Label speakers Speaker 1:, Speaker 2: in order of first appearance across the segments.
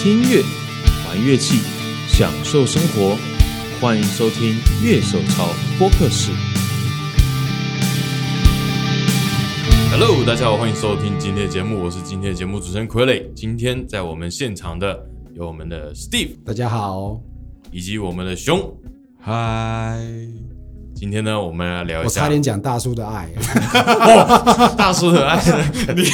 Speaker 1: 听音乐，玩乐器，享受生活。欢迎收听乐手潮播客室。Hello， 大家好，欢迎收听今天的节目，我是今天的节目主持人傀儡。今天在我们现场的有我们的 Steve，
Speaker 2: 大家好，
Speaker 1: 以及我们的熊，
Speaker 3: 嗨。
Speaker 1: 今天呢，我们来聊一下。
Speaker 2: 我差点讲大叔的爱。
Speaker 1: 大叔的爱，你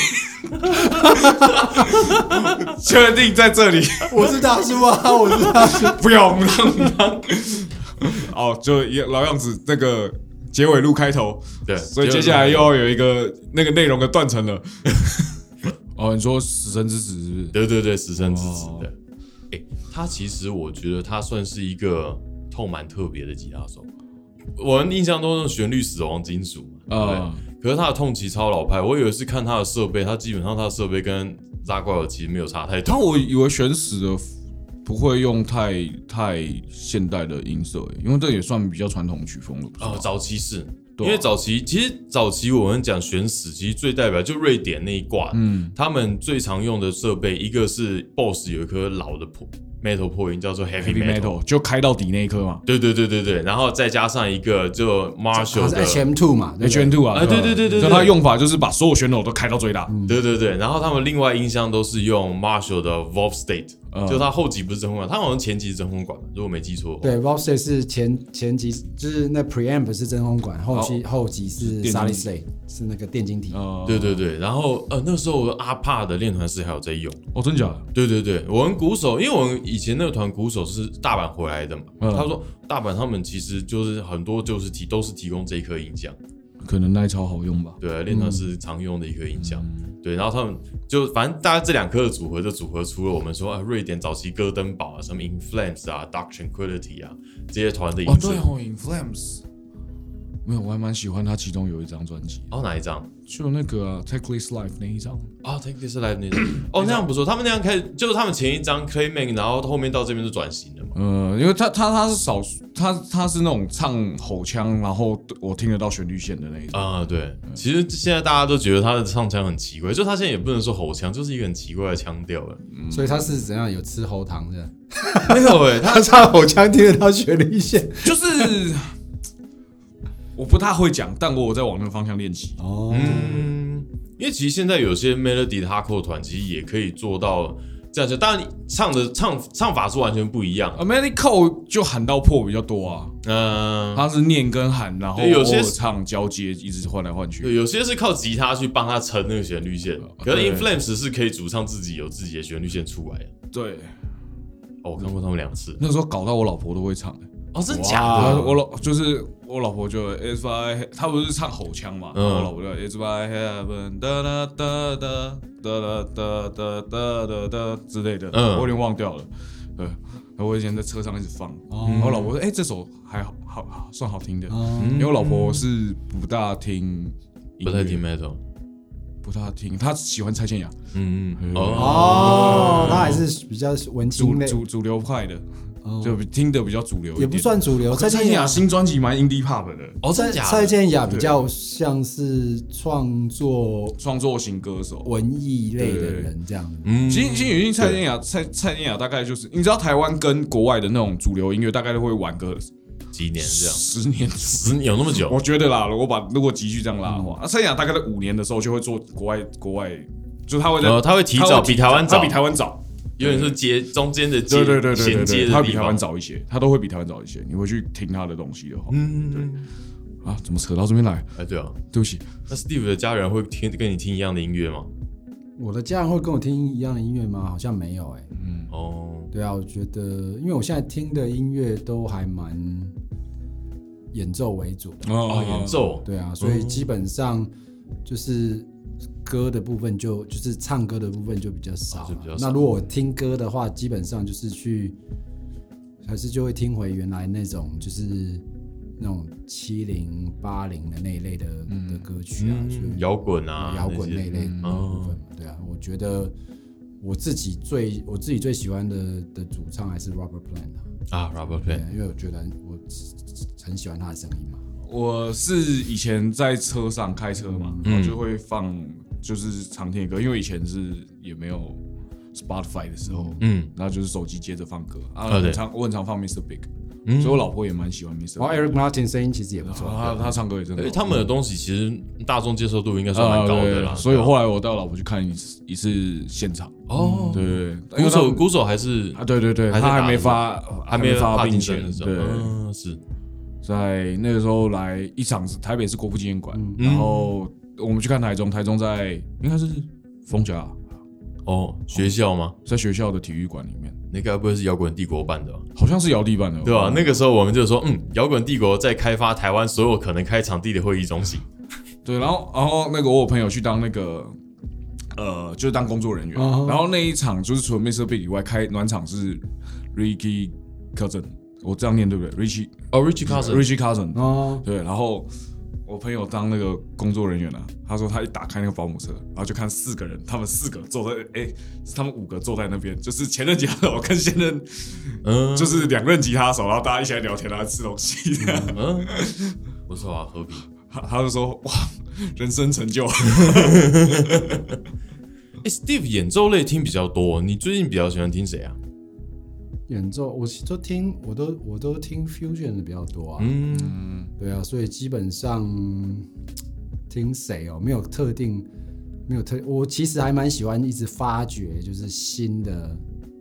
Speaker 3: 确定在这里？
Speaker 2: 我是大叔啊，我是大叔。
Speaker 3: 不要，不让。哦，就老样子，那个结尾录开头，
Speaker 1: 对，
Speaker 3: 所以接下来又要有一个那个内容的断层了。哦，你说死神之子是不是？
Speaker 1: 对对对，死神之子的。他其实我觉得他算是一个痛蛮特别的吉他手。我印象中的旋律死亡金属嘛，可是他的痛其实超老派。我以为是看他的设备，他基本上他的设备跟扎怪尔其实没有差太多。
Speaker 3: 我以为选死的不会用太现代的音色，因为这也算比较传统曲风了。
Speaker 1: 早期是，因为早期我们讲选死，其实最代表就瑞典那一挂，他们最常用的设备，一个是 Boss 有一颗老的metal 破音叫做 Heavy Metal，
Speaker 3: 就开到底那一颗嘛。
Speaker 1: 对，然后再加上一个就 Marshall 的
Speaker 2: HM2 嘛
Speaker 3: ，HM2 啊，
Speaker 1: 对，
Speaker 3: 就他用法就是把所有旋钮都开到最大。
Speaker 1: 对，然后他们另外音箱都是用 Marshall 的 Valve State，就他后级不是真空管，他好像前级是真空管，如果没记错。
Speaker 2: 对 ，Valve State 是前级，就是那 preamp 是真空管，后级是 Solid State， 是那个电晶体。
Speaker 1: 对，然后那时候阿帕的练团室还有在用。
Speaker 3: 哦，真假的？
Speaker 1: 对，我们鼓手，因为我们以前那个团鼓手是大阪回来的嘛，他说大阪他们其实就是很多就是都是提供这一颗音箱，
Speaker 3: 可能那一超好用吧。
Speaker 1: 对，练团是常用的一颗音箱。对，然后他们就反正大概这两颗的组合就组合出了我们说瑞典早期戈登堡啊，什么 In Flames 啊 Dark Tranquillity 啊这些团的音色。
Speaker 3: 对哦 ，In Flames。没有，我还蛮喜欢他其中有一张专辑。
Speaker 1: 哪一张？
Speaker 3: 就那个Take This Life 那一张。
Speaker 1: Take This Life 那一张。那样不错。他们那样开始，就是他们前一张 Clayman， 然后后面到这边是转型的嘛。
Speaker 3: 因为他是少数，他是那种唱吼腔，然后我听得到旋律线的那一种。
Speaker 1: 对。其实现在大家都觉得他的唱腔很奇怪，就他现在也不能说吼腔，就是一个很奇怪的腔调了。
Speaker 2: 所以他是怎样有吃喉糖的？
Speaker 1: 没有
Speaker 2: 他唱吼腔听得到旋律线，
Speaker 3: 就是。我不太会讲，但我有在往那个方向练习。
Speaker 1: 因为其实现在有些 melody 的 hardcore 团其实也可以做到这样，当然唱法是完全不一样。
Speaker 3: melody 就喊到破比较多啊，他是念跟喊，然后
Speaker 1: 有些
Speaker 3: 唱交接，一直换来换去。
Speaker 1: 对，有些是靠吉他去帮他撑那个旋律线，可是 In Flames 是可以主唱自己有自己的旋律线出来的。
Speaker 3: 对，
Speaker 1: 我看过他们2次，
Speaker 3: 那时候搞到我老婆都会唱的。
Speaker 1: 真的假的？
Speaker 3: 我老婆就 It's by， 她不是唱吼腔嘛，我老婆就 It's by heaven 哒哒哒哒哒哒哒哒哒之类的，我有点忘掉了。我以前在车上一直放，我老婆说这首还好算好听的，因为我老婆是不太听
Speaker 1: metal，
Speaker 3: 不大听，她喜欢蔡健雅。
Speaker 2: 她还是比较文青类
Speaker 3: 主流派的。就听得比较主流一点，
Speaker 2: 也不算主流。
Speaker 3: 蔡健雅新专辑蛮 indie pop 的。
Speaker 1: 真的假的？
Speaker 2: 蔡健雅比较像是创作
Speaker 3: 型歌手、
Speaker 2: 文艺类的人这样。
Speaker 3: 新语境蔡健雅大概就是，你知道台湾跟国外的那种主流音乐大概都会晚个
Speaker 1: 几年这样
Speaker 3: ，10年
Speaker 1: 有那么久？
Speaker 3: 我觉得啦，如果急剧这样拉的话，蔡健雅大概在5年的时候就会做国外，就是他会
Speaker 1: 提早比台湾早。有点是中间的衔接的地方，
Speaker 3: 他比台湾早一些，他都会比台湾早一些。你回去听他的东西的话，对怎么扯到这边来？
Speaker 1: 对啊，
Speaker 3: 对不起。
Speaker 1: 那 Steve 的家人会跟你听一样的音乐吗？
Speaker 2: 我的家人会跟我听一样的音乐吗？好像没有对啊，我觉得，因为我现在听的音乐都还蛮演奏为主的
Speaker 1: 演奏，
Speaker 2: 对啊，所以基本上就是歌的部分就是唱歌的部分就比较少。那如果我听歌的话，基本上就是还是就会听回原来那种就是那种70、80的那一类的歌曲啊，
Speaker 1: 摇滚啊，
Speaker 2: 摇滚那一类的部分。对啊，我觉得我自己最喜欢的主唱还是 Robert Plant
Speaker 1: Robert Plant，
Speaker 2: 因为我觉得我很喜欢他的声音嘛。
Speaker 3: 我是以前在车上开车嘛，然后就会放就是常听的歌，因为以前是也没有 Spotify 的时候，然后就是手机接着放歌啊，我很常放 Mr. Big。所以我老婆也蛮喜欢 Mr.
Speaker 2: Eric Martin 声音其实也不错，
Speaker 3: 他唱歌也真的。
Speaker 1: 他们的东西其实大众接受度应该算蛮高的啦。
Speaker 3: 所以后来我带我老婆去看一次现场。
Speaker 1: 哦，
Speaker 3: 对，
Speaker 1: 鼓手还是
Speaker 3: 对，他还没发病前
Speaker 1: 的时候，
Speaker 3: 对，
Speaker 1: 是
Speaker 3: 在那个时候来一场台北市国父纪念馆，然后我们去看台中在应该是逢甲。
Speaker 1: 学校吗？
Speaker 3: 在学校的体育馆里面。
Speaker 1: 那该不会是摇滚帝国办的吧？
Speaker 3: 好像是摇帝办的，
Speaker 1: 对吧？那个时候我们就说，摇滚帝国在开发台湾所有可能开场地的会议中心。
Speaker 3: 对，然后那个我有朋友去当那个就是当工作人员，然后那一场就是除了 Mr. Big 以外，开暖场是 Ricky Cousin， 我这样念对不对 ？Ricky Cousin， 对，然后。我朋友当那个工作人员啊，他说他一打开那个保姆车，然后就看4个人，他们4个坐在，他们5个坐在那边，就是前任吉他手跟现任，就是2任吉他手，然后大家一起来聊天，然后吃东西，
Speaker 1: 不错啊，和平。
Speaker 3: 他就说哇，人生成就。
Speaker 1: Steve 演奏类听比较多，你最近比较喜欢听谁啊？
Speaker 2: 演奏我都听 fusion 的比较多啊，对啊，所以基本上听谁没有特定，我其实还蛮喜欢一直发掘就是新的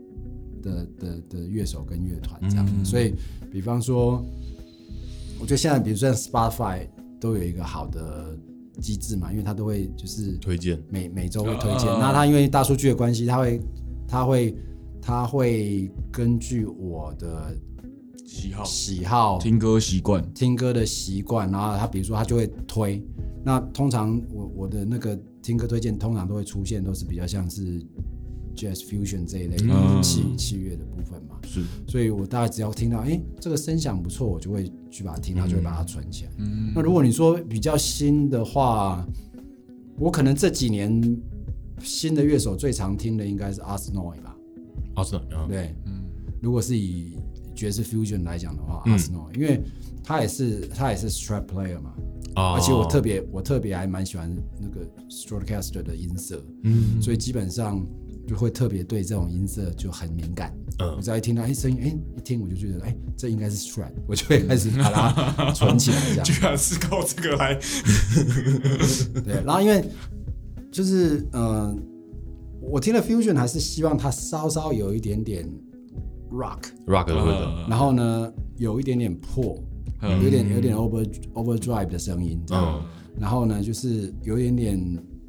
Speaker 2: 乐手跟乐团这样，所以比方说，我觉得现在比如说 Spotify 都有一个好的机制嘛，因为它都会就是
Speaker 1: 推荐
Speaker 2: 每周会推荐，那它因为大数据的关系，他会根据我的喜好、
Speaker 3: 听歌
Speaker 2: 的习惯，然后他比如说他就会推。那通常我的那个听歌推荐通常都会出现，都是比较像是 Jazz Fusion 这一类的器乐的部分嘛。
Speaker 3: 是，
Speaker 2: 所以我大概只要听到这个声响不错，我就会去把它听到，就会把它存起来。那如果你说比较新的话，我可能这几年新的乐手最常听的应该是 Arsnoy 吧。对，如果是以爵士 fusion 来讲的话，Arsnoy， 因为他也是 strat player 嘛，而且我特别还蛮喜欢那个 Stratocaster 的音色，所以基本上就会特别对这种音色就很敏感。我只要一听到声音，一听我就觉得这应该是 strat， 我就会开始把它存起来，这样。
Speaker 3: 居然是靠这个来，
Speaker 2: 对，然后因为就是我听了 fusion 还是希望它稍有一点点 rock
Speaker 1: 的味道，
Speaker 2: 然后呢有一点点破，有点 overdrive 的声音，然后呢就是有一点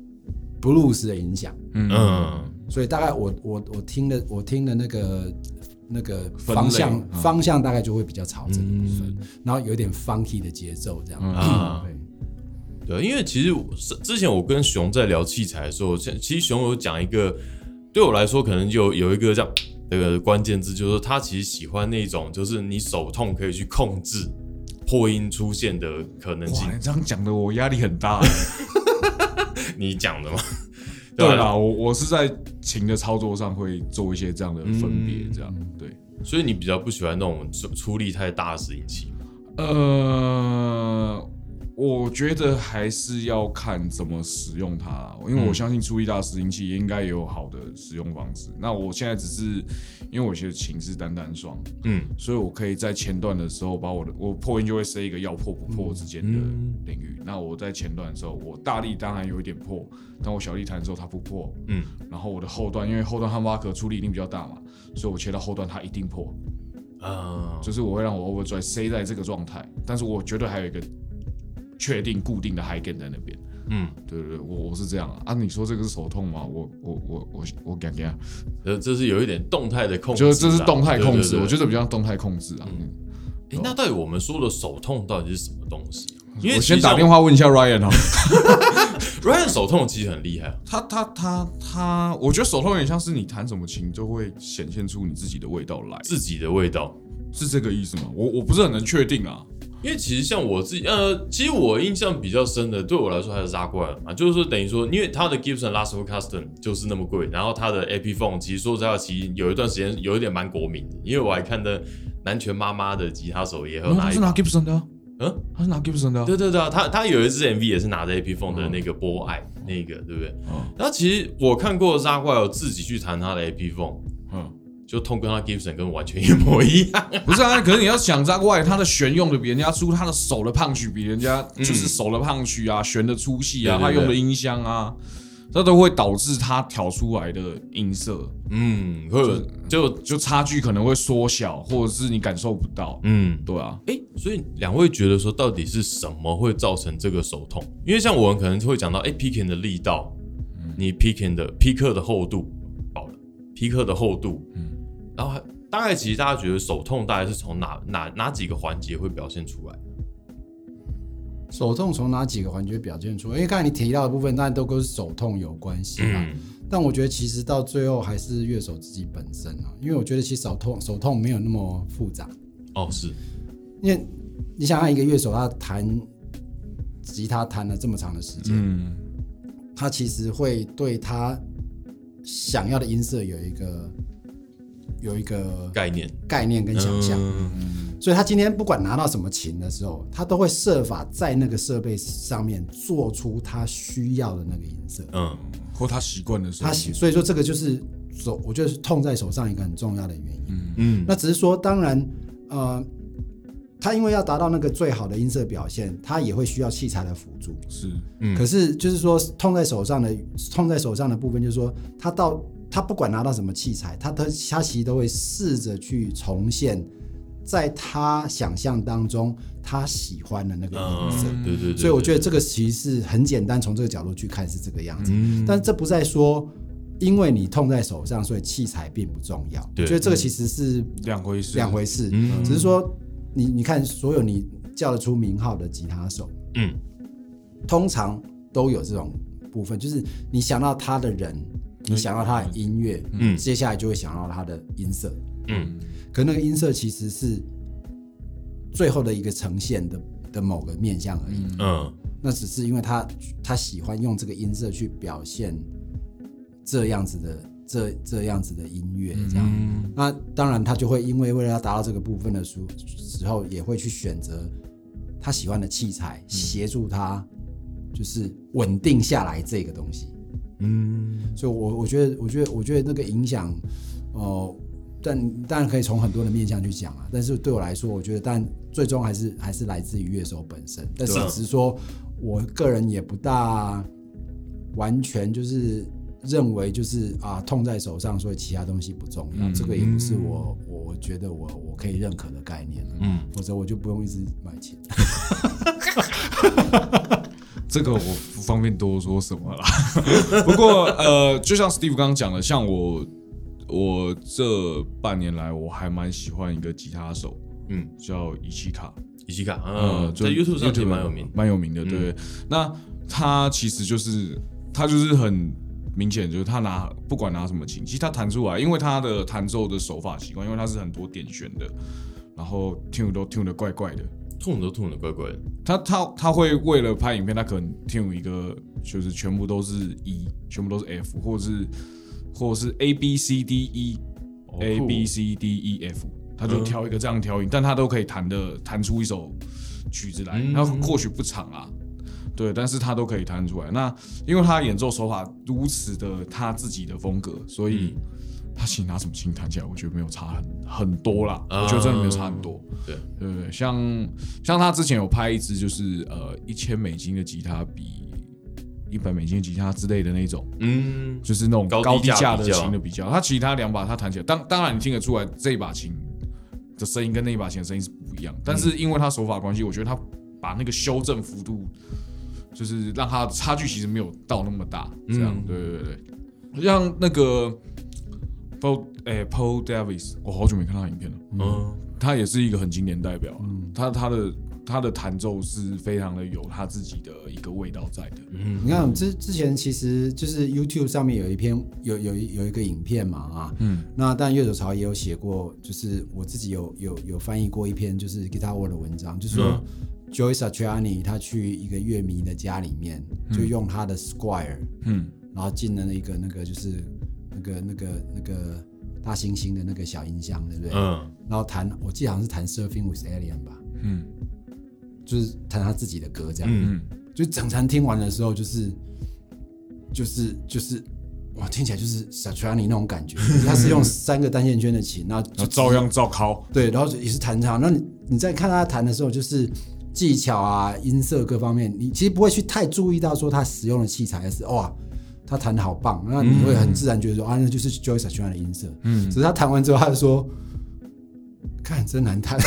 Speaker 2: blues 的影响，所以大概我听的那个方向大概就会比较朝这个部分，然后有点 funky 的节奏这样，
Speaker 1: 对，因为其实之前我跟熊在聊器材的时候，其实熊有讲一个，对我来说可能就有一个这样的关键字，就是说他其实喜欢那种，就是你手痛可以去控制破音出现的可能性。
Speaker 3: 哇，你这样讲的我压力很大。
Speaker 1: 你讲的吗？
Speaker 3: 对啦，我是在琴的操作上会做一些这样的分别，这样对。
Speaker 1: 所以你比较不喜欢那种出力太大的拾音器？
Speaker 3: 我觉得还是要看怎么使用它，因为我相信出力大的拾音器应该也有好的使用方式。那我现在只是因为我学的琴是单双，所以我可以在前段的时候把我破音就会塞一个要破不破之间的领域。那我在前段的时候，我大力当然有一点破，但我小力弹的时候它不破，然后我的后段因为后段汉巴克出力一定比较大嘛，所以我切到后段它一定破，就是我会让我 overdrive 塞在这个状态，但是我绝对还有一个确定固定的 high gain 在那边，对，我是这样啊。你说这个是手痛吗？我感觉，
Speaker 1: 这是有一点动态的控制，
Speaker 3: 就是这是动态控制，我觉得比较动态控制啊。
Speaker 1: 那到底我们说的手痛到底是什么东西？因为
Speaker 3: 我先打电话问一下 Ryan 哦。
Speaker 1: Ryan 手痛其实很厉害，
Speaker 3: 他，我觉得手痛有点像是你弹什么琴就会显现出你自己的味道来，
Speaker 1: 自己的味道
Speaker 3: 是这个意思吗？我不是很能确定啊。
Speaker 1: 因为其实像我自己，其实我印象比较深的，对我来说还是Jaguar嘛，就是说等于说，因为他的 Gibson Last Custom 就是那么贵，然后他的 Epiphone 其实说实在话，其实有一段时间有一点蛮国民的，因为我还看的南拳妈妈的吉他手也有拿一把，
Speaker 3: 是拿 Gibson 的， 他是拿 Gibson 的、啊。
Speaker 1: 对对对啊，他有一支 MV 也是拿着 Epiphone 的那个波爱那个，对不对？那其实我看过Zakk Wylde自己去弹他的 Epiphone，就痛跟他 Gibson 跟完全一模一样。
Speaker 3: 不是啊，可是你要想Zakk Wylde他的弦用的比人家粗，他的手的punch比人家就是手的punch啊，弦的粗细啊，他用的音箱啊。这都会导致它调出来的音色，
Speaker 1: 或者
Speaker 3: 就差距可能会缩小，或者是你感受不到，对啊，
Speaker 1: 所以两位觉得说，到底是什么会造成这个手痛？因为像我们可能会讲到，picking 的力道，你 picking 的 picker 的厚度，饱了 picker 的厚度，然后大概其实大家觉得手痛大概是从哪几个环节会表现出来？
Speaker 2: 手痛从哪几个环节表现出来？因为刚才你提到的部分，当然都跟手痛有关系啦。但我觉得其实到最后还是乐手自己本身啊，因为我觉得其实手痛没有那么复杂。
Speaker 1: 是，
Speaker 2: 因为你想看一个乐手，他弹吉他弹了这么长的时间，他其实会对他想要的音色有一个概念跟想象。所以他今天不管拿到什么琴的时候，他都会设法在那个设备上面做出他需要的那个音色，
Speaker 3: 或他习惯的时候。
Speaker 2: 所以说这个就是我觉得是痛在手上一个很重要的原因。那只是说，当然，他因为要达到那个最好的音色表现，他也会需要器材的辅助。
Speaker 3: 是，
Speaker 2: 可是就是说，痛在手上的部分，就是说，他不管拿到什么器材，他其实都会试着去重现。在他想象当中，他喜欢的那个音色，
Speaker 1: 对，
Speaker 2: 所以我觉得这个其实是很简单，从这个角度去看是这个样子。但这不在说，因为你痛在手上，所以器材并不重要。我觉得这个其实是两回事。只是说，你看所有你叫得出名号的吉他手，通常都有这种部分，就是你想到他的人，你想到他的音乐，接下来就会想到他的音色。可那个音色其实是最后的一个呈现的某个面向而已。那只是因为他喜欢用这个音色去表现这样子的音乐，这样。那当然他就会因为了要达到这个部分的时候，也会去选择他喜欢的器材，协助他就是稳定下来这个东西。所以我觉得那个影响，但当然可以从很多的面向去讲啊，但是对我来说，我觉得但最终还是来自于乐手本身。但是只是说，我个人也不大完全就是认为就是痛在手上，所以其他东西不重要。这个也不是我觉得我可以认可的概念。否则我就不用一直买琴。
Speaker 3: 这个我不方便多说什么啦。不过就像 Steve 刚刚讲的，像我这半年来，我还蛮喜欢一个吉他手，叫伊奇卡，
Speaker 1: 在 YouTube 上其实
Speaker 3: 蛮有名的，对。那他其实就是很明显，就是他不管拿什么琴，其实他弹出来，因为他的弹奏的手法习惯，因为他是很多点弦的，然后 tune 都 tune 的怪怪的
Speaker 1: ，tune 都 tune 的怪怪的。
Speaker 3: 他会为了拍影片，他可能 tune 一个就是全部都是 E， 全部都是 F， 或者是 A B C D E，A B C D E F， 他就挑一个这样调音，但他都可以弹出一首曲子来。他或许不长啊，对，但是他都可以弹出来。那因为他演奏手法如此的他自己的风格，所以他其实拿什么琴弹起来，我觉得没有差很多啦。我觉得真的没有差很多。对，像他之前有拍一支就是$1000的吉他比$100的吉他之类的那种，就是那种高低价的琴的比较。他其他两把他弹起来，当然你听得出来这一把琴的声音跟那一把琴的声音是不一样，但是因为他手法关系，我觉得他把那个修正幅度，就是让他差距其实没有到那么大。这样，对，像那个Paul Davis， 我好久没看他影片了。他也是一个很经典代表。他的弹奏是非常的有他自己的一个味道在的。
Speaker 2: 你看之前其实就是 YouTube 上面有一篇有一个影片嘛那但乐手潮也有写过，就是我自己有翻译过一篇就是 Guitar World 的文章，就是说Joe Satriani 他去一个乐迷的家里面，就用他的 Squire，然后进了那个就是那个大猩猩的那个小音箱，对不对？然后我记得好像是弹 Surfing with Alien 吧。 就是弹他自己的歌这样，就整场听完的时候就是哇，听起来就是 Satriani 那种感觉，他是用3个单线圈的琴，然后
Speaker 3: 照样照敲，
Speaker 2: 对，然后也是弹唱。那你在看他弹的时候，就是技巧啊、音色各方面，你其实不会去太注意到说他使用的器材是哇，他弹得好棒，那你会很自然觉得说啊，那就是 Joey Satriani 的音色。只是他弹完之后，他就说，看真难弹。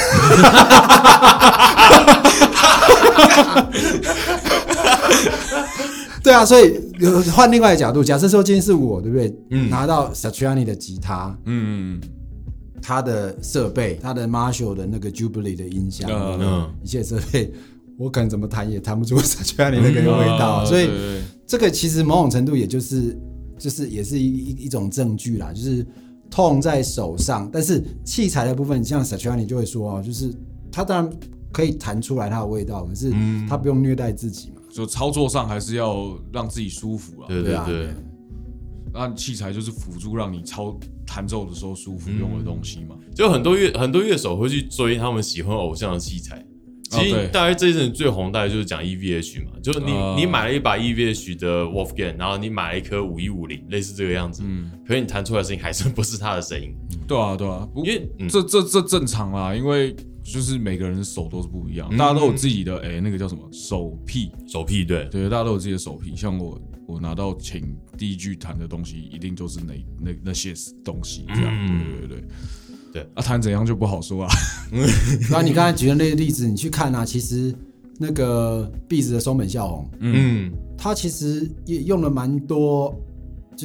Speaker 2: 对啊，所以换另外一个角度，假设说今天是我，对不对？拿到 Satriani 的吉他，他的设备，他的 Marshall 的那个 Jubilee 的音响，一切设备，我可能怎么弹也弹不出 Satriani 那个味道，所以这个其实某种程度也就是也是一种证据啦，就是痛在手上，但是器材的部分，像 Satriani 就会说就是他当然可以弹出来他的味道，可是他不用虐待自己嘛。
Speaker 3: 就操作上还是要让自己舒服啦。
Speaker 1: 对，
Speaker 3: 那器材就是辅助让你弹奏的时候舒服用的东西嘛。
Speaker 1: 就很多乐手会去追他们喜欢偶像的器材。其实大概这一阵最红，大概就是讲 EVH 嘛，就是你买了一把 EVH 的 Wolfgang， 然后你买了一颗5150，类似这个样子，可是你弹出来的声音还是不是他的声音。
Speaker 3: 对啊，因为这正常啦，因为就是每个人的手都是不一样，大家都有自己的那个叫什么手癖，对，大家都有自己的手癖。像我拿到琴第一句弹的东西，一定就是那些东西这样，对，弹怎样就不好说啊。
Speaker 2: 那你刚才举的那个例子，你去看啊，其实那个 Beats 的松本孝宏，他其实也用了蛮多，就是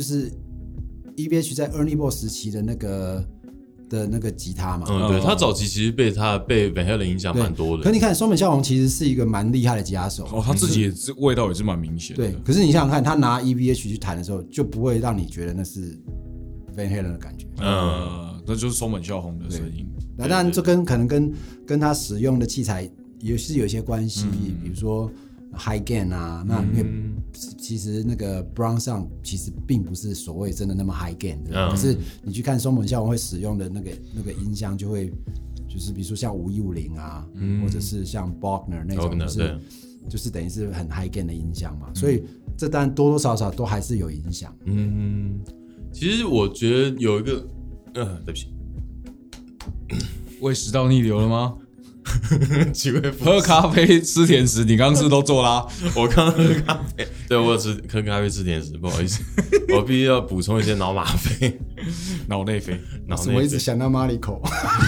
Speaker 2: EVH 在 Ernie Ball 时期的那个吉他嘛，
Speaker 1: 对，他早期其实被 Van Halen 影响蛮多的。
Speaker 2: 可你看松本孝宏其实是一个蛮厉害的吉他手，
Speaker 3: 他自己味道也是蛮明显的。
Speaker 2: 对，可是你想想看，他拿 EVH 去弹的时候，就不会让你觉得那是 Van Halen 的感觉。
Speaker 3: 那就是松本孝宏的声音。
Speaker 2: 那当然，这可能跟他使用的器材也是有一些关系，比如说 High Gain 啊，那因为其实那个 Brown Sound 其实并不是所谓真的那么 High Gain 的，可是你去看松本孝宏会使用的那个音箱，就会就是比如说像5150啊，或者是像 Bogner 那种，就是等于是很 High Gain 的音箱嘛，所以这当然多多少少都还是有影响。
Speaker 1: 其实我觉得有一个，对不起，
Speaker 3: 胃食道逆流了吗？喝咖啡吃甜食，你刚刚是都做啦？
Speaker 1: 我刚喝咖啡，对我有喝咖啡吃甜食，不好意思，我必须要补充一些脑吗啡、
Speaker 3: 脑内啡。
Speaker 2: 我一直想到马里口。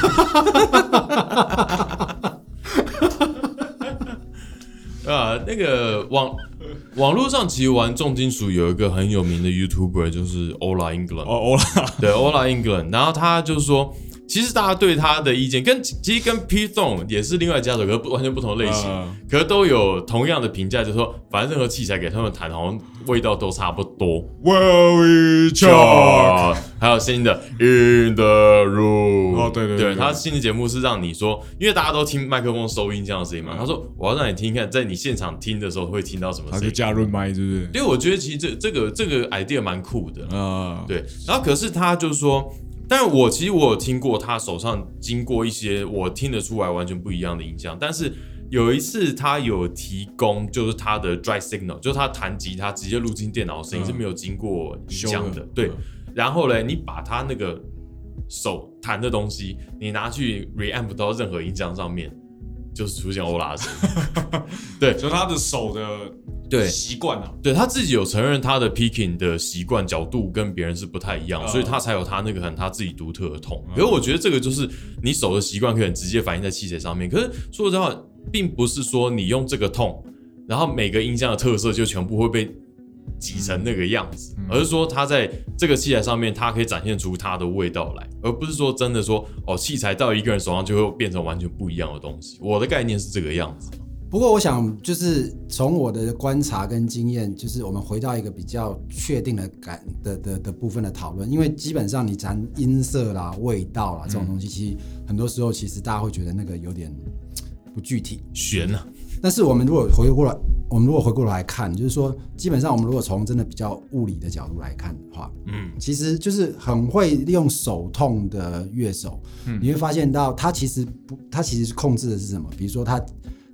Speaker 1: 那个网络上其实玩重金属有一个很有名的 YouTuber， 就是 Ola Englund。对 Ola Englund， 然后他就是说，其实大家对他的意见其实跟 Pete Tong 也是另外加首歌完全不同的类型，可是都有同样的评价，就是说，反正任何器材给他们弹，好像味道都差不多。Well we talk， 还有新的 In the Room。对，他新的节目是让你说，因为大家都听麦克风收音这样的声音嘛，他说我要让你听看，在你现场听的时候会听到什么声音，
Speaker 3: 他就加润麦，是不是？
Speaker 1: 因为我觉得其实这个 idea 蛮酷的对。然后可是他就说。但其实我有听过他手上经过一些我听得出来完全不一样的音箱，但是有一次他有提供就是他的 dry signal， 就是他弹吉他直接录进电脑的声音是没有经过音箱的，对。然后呢，你把他那个手弹的东西，你拿去 reamp 到任何音箱上面，就是出现欧拉声。对，
Speaker 3: 就他的手的。对习惯啊，
Speaker 1: 对他自己有承认他的 picking 的习惯角度跟别人是不太一样，所以他才有他那个他自己独特的痛。可是我觉得这个就是你手的习惯可以很直接反映在器材上面。可是说实话，并不是说你用这个痛，然后每个音箱的特色就全部会被挤成那个样子，而是说他在这个器材上面，他可以展现出他的味道来，而不是说真的说器材到一个人手上就会变成完全不一样的东西。我的概念是这个样子。
Speaker 2: 不过我想就是从我的观察跟经验，就是我们回到一个比较确定的的部分的讨论，因为基本上你谈音色啦、味道啦这种东西，其实很多时候其实大家会觉得那个有点不具体、
Speaker 1: 悬啊。
Speaker 2: 但是我们如果回过来看，就是说基本上我们如果从真的比较物理的角度来看的话，其实就是很会利用手痛的乐手，你会发现到他其实控制的是什么？比如说他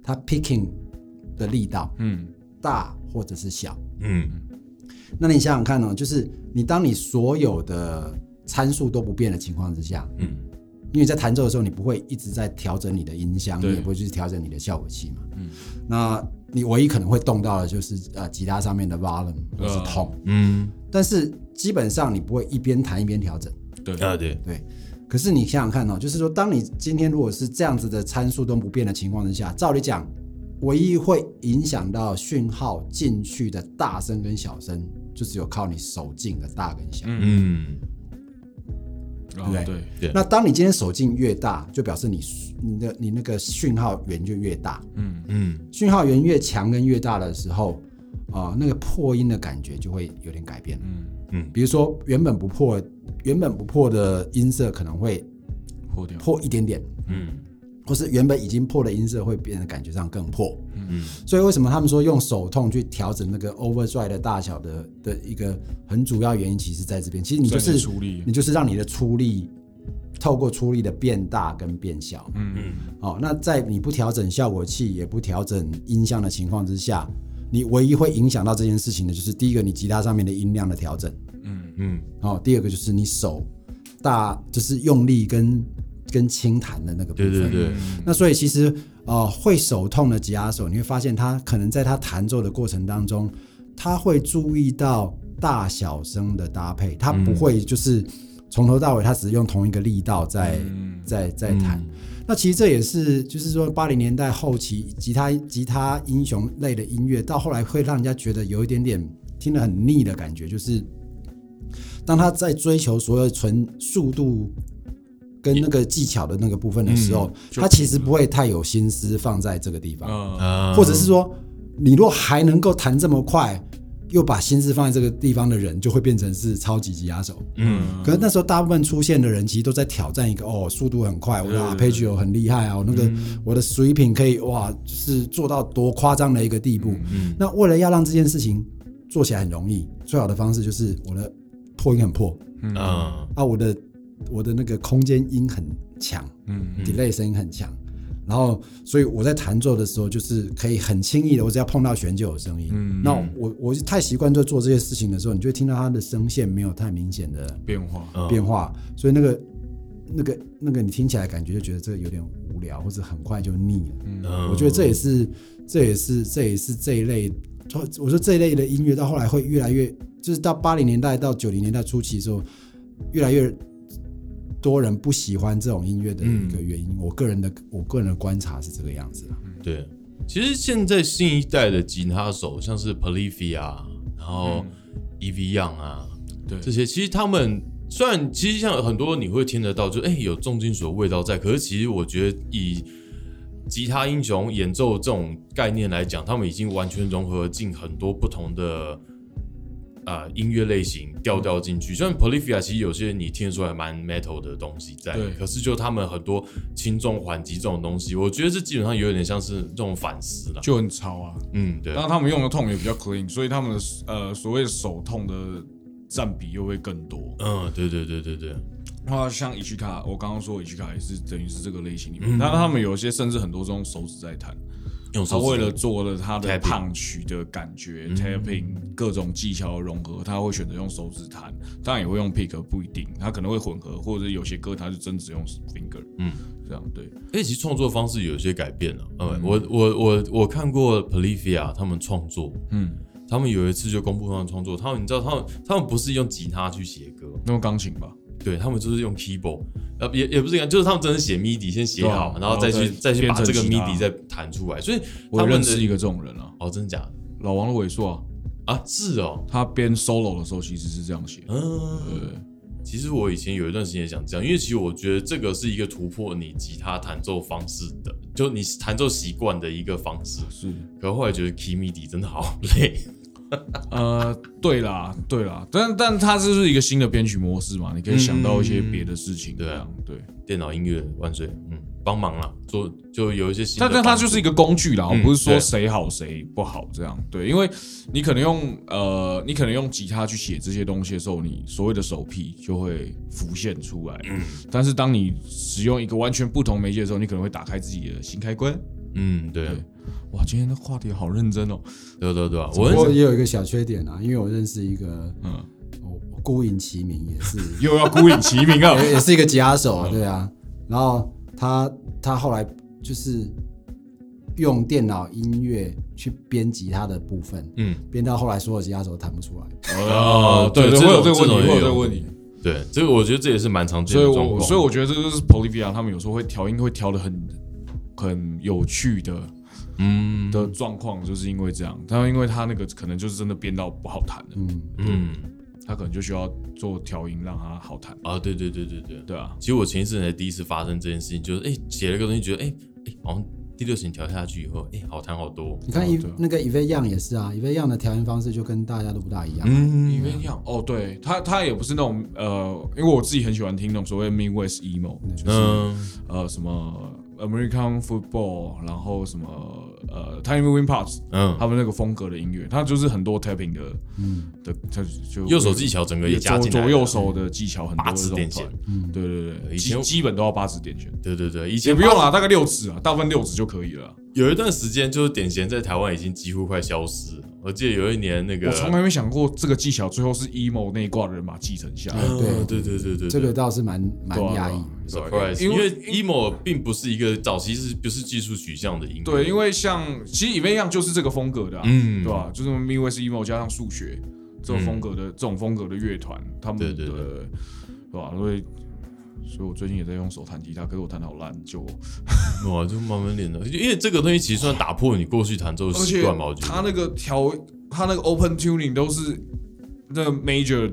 Speaker 2: 它 picking 的力道，大或者是小，那你想想看哦，就是当你所有的参数都不变的情况之下，因为在弹奏的时候，你不会一直在调整你的音箱，你也不会去调整你的效果器嘛，那你唯一可能会动到的就是吉他上面的 volume 或是 tone，但是基本上你不会一边弹一边调整，
Speaker 1: 对。
Speaker 2: 可是你想想看哦，就是说，当你今天如果是这样子的参数都不变的情况之下，照理讲，唯一会影响到讯号进去的大声跟小声，就只有靠你手劲的大跟小。对。那当你今天手劲越大，就表示你那个讯号源就越大。讯号源越强跟越大的时候，那个破音的感觉就会有点改变。比如说原本不破的音色可能会破一点点，或是原本已经破的音色会变得感觉上更破，所以为什么他们说用手痛去调整那个 overdrive 的大小的一个很主要原因，其实在这边，其实你就是让你的出力透过出力的变大跟变小，那在你不调整效果器也不调整音箱的情况之下，你唯一会影响到这件事情的就是第一个你吉他上面的音量的调整，第二个就是你手大就是用力跟轻弹的那个部分。对。那所以其实会手痛的吉他手，你会发现他可能在他弹奏的过程当中，他会注意到大小声的搭配，他不会就是从头到尾他只用同一个力道在弹。那其实这也是就是说80年代后期吉他英雄类的音乐，到后来会让人家觉得有一点点听得很腻的感觉，就是当他在追求所有纯速度跟那个技巧的那个部分的时候，他其实不会太有心思放在这个地方，或者是说你若还能够弹这么快又把心思放在这个地方的人，就会变成是超级吉他手。可是那时候大部分出现的人其实都在挑战一个速度很快，我的 arpeggio 很厉害啊，我的 sweeping 可以就是做到多夸张的一个地步。那为了要让这件事情做起来很容易，最好的方式就是我的破音很破，我的那个空间音很强，delay 声音很强，然后所以我在弹奏的时候就是可以很轻易的，我只要碰到弦就有声音。那我太习惯做这些事情的时候，你就会听到它的声线没有太明显的变化，所以那个你听起来感觉就觉得这个有点无聊，或者很快就腻了。我觉得这也是这一类，我说这一类的音乐到后来会越来越，就是到80年代到90年代初期的时候，越来越多人不喜欢这种音乐的一个原因，我个人的观察是这个样子。
Speaker 1: 对，其实现在新一代的吉他手，像是 Polyphia， 然后 Evie Young 啊，对，这些其实他们虽然其实像很多你会听得到，就有重金属的味道在，可是其实我觉得以吉他英雄演奏这种概念来讲，他们已经完全融合进很多不同的音乐类型调进去，虽然 Polyphia 其实有些你听得出来蛮 metal 的东西在，可是就他们很多轻重缓急这种东西，我觉得这基本上有点像是这种反思啦，
Speaker 3: 就很潮啊。对。然后他们用的痛也比较 clean， 所以他们的所谓的手痛的占比又会更多。
Speaker 1: 对。
Speaker 3: 然后像伊奇卡，我刚刚说伊奇卡也是等于是这个类型里面，那他们有些甚至很多是用手指在弹。他为了做了他的punch的感觉 tapping 各种技巧的融合，他会选择用手指弹，当然也会用 pick， 不一定，他可能会混合，或者有些歌他就真只用 finger， 这样对。
Speaker 1: 其实创作方式有些改变了。我看过 Polyphia 他们创作，他们有一次就公布他们创作，你知道他们不是用吉他去写歌，
Speaker 3: 用钢琴吧？
Speaker 1: 对，他们就是用 keyboard， 也不是一样，就是他们真的写 MIDI 先写好，然后再去把这个 MIDI 再弹出来。所以
Speaker 3: 我认识一个这种人啊。
Speaker 1: 真的假的？
Speaker 3: 老王的尾数
Speaker 1: 是哦。
Speaker 3: 他编 solo 的时候其实是这样写。对。
Speaker 1: 其实我以前有一段时间也想这样，因为其实我觉得这个是一个突破你吉他弹奏方式的，就你弹奏习惯的一个方式。
Speaker 3: 是。
Speaker 1: 可后来觉得 key MIDI 真的好累。
Speaker 3: 对啦，但它这是一个新的编曲模式嘛，你可以想到一些别的事情。对，
Speaker 1: 电脑音乐万岁，帮忙啦，就有一些新的。
Speaker 3: 但它就是一个工具啦，我不是说谁好谁不好这样。对，因为你可能用吉他去写这些东西的时候，你所谓的手癖就会浮现出来。但是当你使用一个完全不同媒介的时候，你可能会打开自己的新开关。
Speaker 1: 对。
Speaker 3: 哇，今天的话题好认真哦。
Speaker 1: 对啊，
Speaker 2: 我也有一个小缺点啊，因为我认识一个，孤影其名也是
Speaker 3: 又要孤影其名啊，
Speaker 2: 也是一个吉他手，对啊。然后他后来就是用电脑音乐去编辑他的部分，编到后来所有吉他手弹不出来。
Speaker 3: 对，会有这个问题，
Speaker 1: 对，这个我觉得这也是蛮常见的状况。
Speaker 3: 所以我觉得这就是 Polyphia 他们有时候会调音会调的很有趣的。的状况就是因为这样，但因为他那个可能就是真的编到不好弹了，他可能就需要做调音让他好弹
Speaker 1: 啊。对啊。其实我前一阵才第一次发生这件事情，就是写了个东西，觉得好像第6弦调下去以后，好弹好多。
Speaker 2: 你看那个 Yves Young 也是啊 ，Yves Young 的调音方式就跟大家都不大一样。
Speaker 3: Yves Young 对他也不是那种因为我自己很喜欢听那种所谓 Midwest emo， 就是什么。American Football， 然后什么Tiny Moving Parts， 他们那个风格的音乐，它就是很多 tapping 的，它就
Speaker 1: 右手技巧整个也加进来，
Speaker 3: 左右手的技巧很多
Speaker 1: 8指点弦，
Speaker 3: 对，以前基本都要8指点弦，
Speaker 1: 对，以前
Speaker 3: 也不用啦，大概6指啊，大部分6指就可以了。
Speaker 1: 有一段时间就是点弦在台湾已经几乎快消失了。我记得有一年那个，
Speaker 3: 我从来没想过这个技巧最后是 emo 那一挂的人把它继承下来。
Speaker 1: 对，
Speaker 2: 这个倒是蛮压抑。
Speaker 1: 因为 emo 并不是一个早期不是技术取向的音乐。
Speaker 3: 对，因为其实 Yves Young 就是这个风格的，对吧？就是 Midwest emo 加上数学这种风格的乐团，他们对吧？所以我最近也在用手弹吉他，可是我弹得好烂，就
Speaker 1: 慢慢练的。因为这个东西其实算打破你过去弹奏的习惯嘛，我觉得。
Speaker 3: 他那个 open tuning 都是那个 major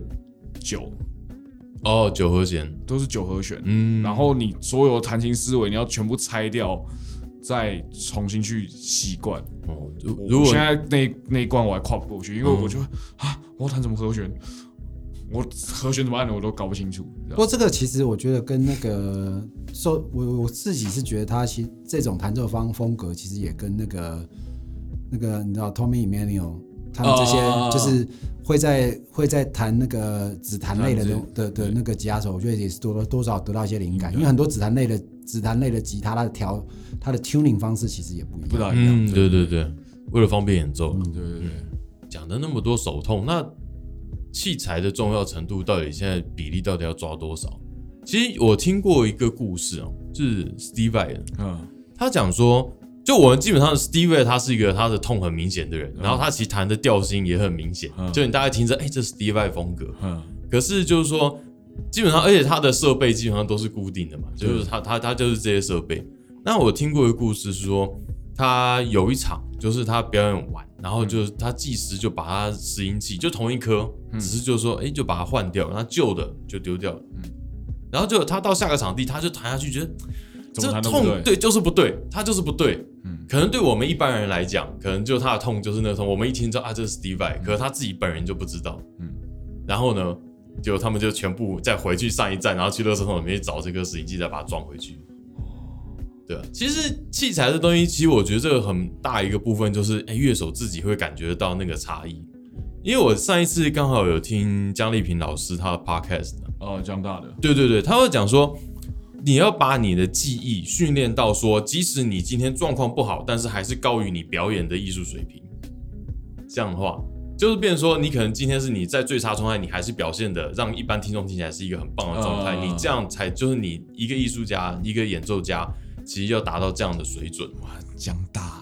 Speaker 1: 9和弦，
Speaker 3: 都是9和弦。然后你所有弹琴思维你要全部拆掉，再重新去习惯。如果现在那一关我还跨不过去，因为我就我要弹什么和弦？我和弦怎么按的我都搞不清楚。
Speaker 2: 不过这个其实我觉得跟那个我自己是觉得他其实这种弹奏风格其实也跟那个你知道 Tommy Emmanuel 他们这些就是会在弹那个指弹类的那个吉他手，我觉得也是多少得到一些灵感，因为很多指弹类的吉他它的 tuning 方式其实也不一样。
Speaker 1: 对，为了方便演奏。对，讲的那么多手痛，那器材的重要程度到底现在比例到底要抓多少？其实我听过一个故事就是 Steve Vai 他讲说，就我们基本上 Steve Vai 他是一个他的痛很明显的人，然后他其实弹的调性也很明显，就你大概听着，这是 Steve Vai 风格。可是就是说，基本上，而且他的设备基本上都是固定的嘛，就是他就是这些设备。那我听过一个故事是说，他有一场就是他表演完，然后就是他技师就把他拾音器就同一颗，只是就说就把它换掉，然后旧的就丢掉了。然后就他到下个场地，他就弹下去，觉得这痛对就是不对，他就是不对。可能对我们一般人来讲，可能就他的痛就是那个痛，我们一听知道这是 Steve Vai，可是他自己本人就不知道。然后呢，就他们就全部再回去上一站，然后去垃圾桶里面去找这个拾音器，再把它装回去。对，其实器材的东西，其实我觉得这个很大一个部分就是，乐手自己会感觉到那个差异。因为我上一次刚好有听江丽萍老师他的 podcast，
Speaker 3: 江大的，
Speaker 1: 对，他会讲说，你要把你的技艺训练到说，即使你今天状况不好，但是还是高于你表演的艺术水平。这样的话，就是变成说，你可能今天是你在最差状态，你还是表现的让一般听众听起来是一个很棒的状态，你这样才就是你一个艺术家，一个演奏家。其实要达到这样的水准，
Speaker 3: 哇，江大，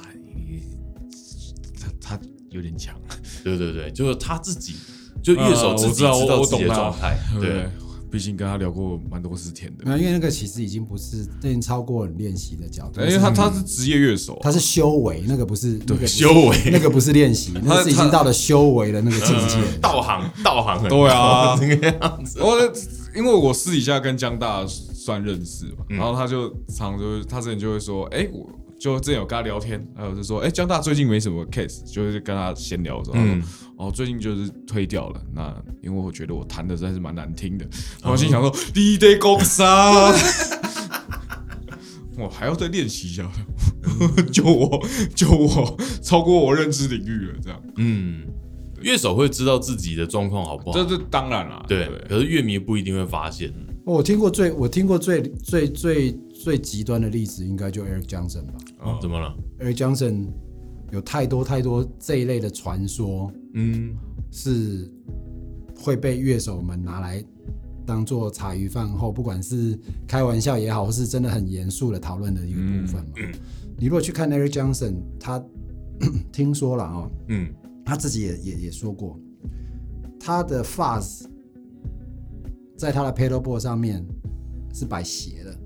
Speaker 3: 他有点强。
Speaker 1: 对，就是他自己，就乐手自己知道自己的状态，对。
Speaker 3: 毕竟跟他聊过蛮多次天的。
Speaker 2: 因为那个其实已经不是，已经超过了练习的角度。
Speaker 3: 因为他是职业乐手，
Speaker 2: 他是修为，那个不是
Speaker 1: 修为，
Speaker 2: 那个不是练习，那是已经到了修为的那个境界。
Speaker 1: 道行很
Speaker 3: 对啊，
Speaker 1: 这个样子。
Speaker 3: 因为我私底下跟江大算认识嘛，然后他就他之前就会说，我就之前有跟他聊天，我就说，江大最近没什么 case， 就是跟他闲聊的时候，他说，最近就是推掉了。那因为我觉得我弹的实在是蛮难听的，我心想说，你得讲啥？我还要再练习一下，就我超过我认知领域了，这样。
Speaker 1: 乐手会知道自己的状况好不好？
Speaker 3: 这是当然啦，
Speaker 1: 对。可是乐迷不一定会发现。
Speaker 2: 我听过最极端的例子，应该就 Eric Johnson 吧？
Speaker 1: 怎么了
Speaker 2: ？Eric Johnson 有太多这一类的传说，是会被乐手们拿来当做茶余饭后，不管是开玩笑也好，或是真的很严肃的讨论的一个部分嘛。你如果去看 Eric Johnson， 他听说了他自己也说过，他的 fuzz 在他的 pedalboard 上面是摆斜的。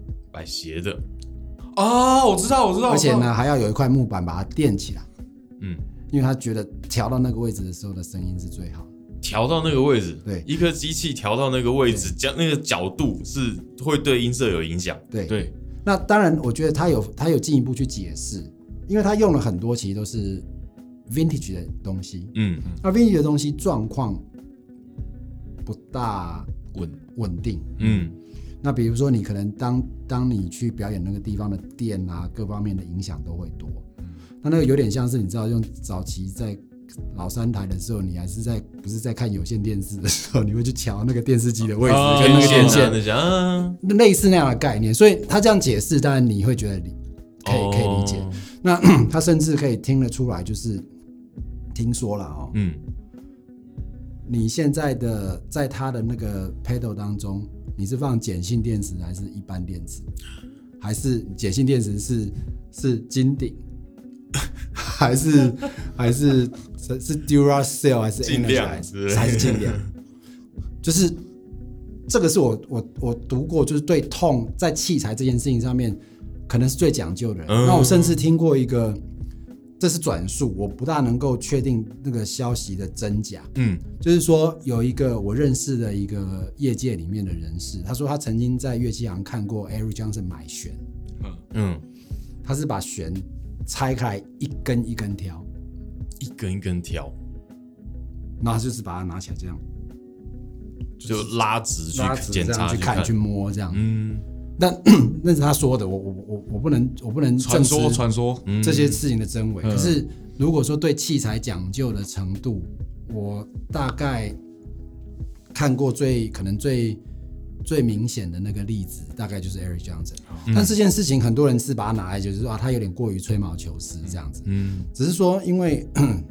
Speaker 3: 我知道。
Speaker 2: 而且呢，还要有一块木板把它垫起来。因为他觉得调到那个位置的时候的声音是最好的。
Speaker 1: 调到那个位置，
Speaker 2: 对，
Speaker 1: 一颗机器调到那个位置，那个角度是会对音色有影响。
Speaker 2: 对。那当然，我觉得他有进一步去解释，因为他用了很多其实都是 vintage 的东西。那 vintage 的东西状况不大稳定。那比如说你可能当你去表演那个地方的电啊，各方面的影响都会多。那个有点像是你知道，用早期在老三台的时候，你还是不是在看有线电视的时候，你会去调那个电视机的位置跟那个电线，类似那样的概念。所以他这样解释，当然你会觉得可以理解。那他甚至可以听得出来，就是听说了你现在在他的那个 pedal 当中，你是放碱性电池还是一般电池？还是碱性电池是金顶？还是 Duracell 还是 Energize 还是尽量？就是这个是我读过，就是对痛在器材这件事情上面可能是最讲究的人。那我甚至听过一个，这是转述，我不大能够确定那个消息的真假。就是说有一个我认识的一个业界里面的人士，他说他曾经在乐器行看过 Eric Johnson 买弦。他是把弦拆开来一根一根挑，然后就是把它拿起来这样，
Speaker 1: 就拉直去检查
Speaker 2: 去看去摸这样。那是他说的，我不能证实
Speaker 3: 传说
Speaker 2: 这些事情的真伪。可是如果说对器材讲究的程度，我大概看过可能最明显的那个例子，大概就是 Eric Johnson。但这件事情很多人是把它拿来就是说他有点过于吹毛求疵这样子。只是说因为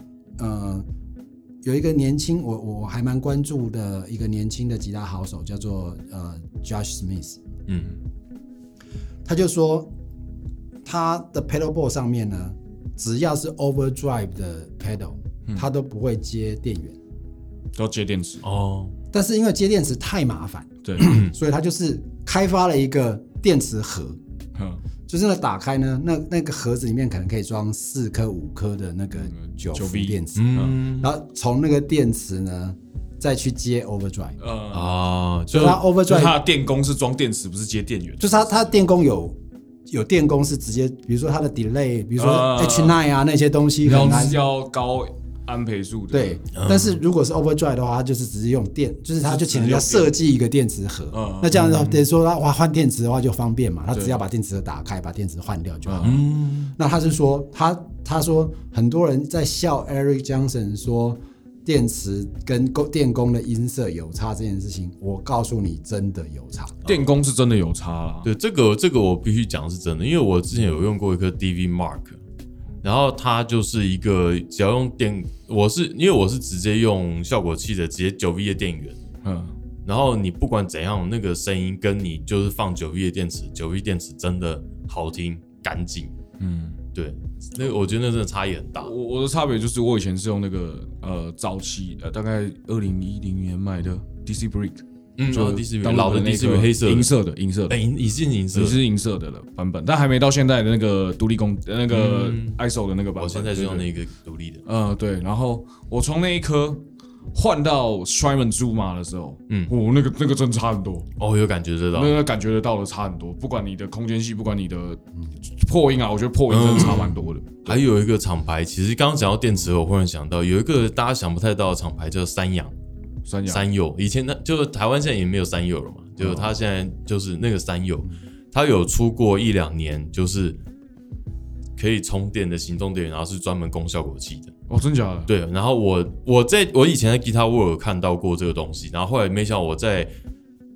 Speaker 2: 有一个年轻我还蛮关注的一个年轻的吉他好手叫做Josh Smith。他就说他的 pedalboard 上面呢，只要是 overdrive 的 pedal，他都不会接电源，
Speaker 3: 都接电池。
Speaker 2: 但是因为接电池太麻烦，
Speaker 3: 对，
Speaker 2: 所以他就是开发了一个电池盒。就是呢，打开呢，那个盒子里面可能可以装4颗5颗的那个9伏电池，然后从那个电池呢再去接 overdrive。所以它 overdrive
Speaker 3: 它的电工是装电池，不是接电源。
Speaker 2: 就是它电工有电工是直接，比如说它的 delay， 比如说 H9 啊那些东西，
Speaker 3: 然后是要高安培数的。
Speaker 2: 对，但是如果是 overdrive 的话，它就是直接用电，就是它就请人家设计一个电池盒。那这样等于说它换电池的话就方便嘛，他只要把电池盒打开，把电池换掉就好。那他是说他说很多人在笑 Eric Johnson 说电池跟电工的音色有差这件事情，我告诉你真的有差，
Speaker 3: 电工是真的有差啦。
Speaker 1: 对，这个我必须讲是真的，因为我之前有用过一颗 DV Mark。然后它就是一个只要用电，因为我是直接用效果器的直接9V 的电源，然后你不管怎样，那个声音跟你就是放9V 的电池，9V 电池真的好听干净。对，那个我觉得那真的差异很大。
Speaker 3: 我的差别就是我以前是用那个早期大概2010年买的 DC Brick。
Speaker 1: 就 DC 老的 DC 黑色的
Speaker 3: 银色的，
Speaker 1: 已经
Speaker 3: 是银色的了版本，但还没到现在的那个独立那个 ISO 的那个版本。
Speaker 1: 我现在是用那个独立的。
Speaker 3: 对，然后我从那一颗换到 Strymon 猪马的时候，那个真差很多。
Speaker 1: 有感觉得到，
Speaker 3: 那个感觉得到的差很多。不管你的空间系，不管你的破音啊，我觉得破音真的差蛮多的。
Speaker 1: 还有一个厂牌，其实刚刚讲到电池，我忽然想到有一个大家想不太到的厂牌叫三友，以前就台湾现在也没有三友了嘛，就他现在就是那个三友，他有出过1-2年，就是可以充电的行动电源，然后是专门供效果器的。
Speaker 3: 真假的？
Speaker 1: 对，然后我以前在 Guitar World 看到过这个东西，然后后来没想到我在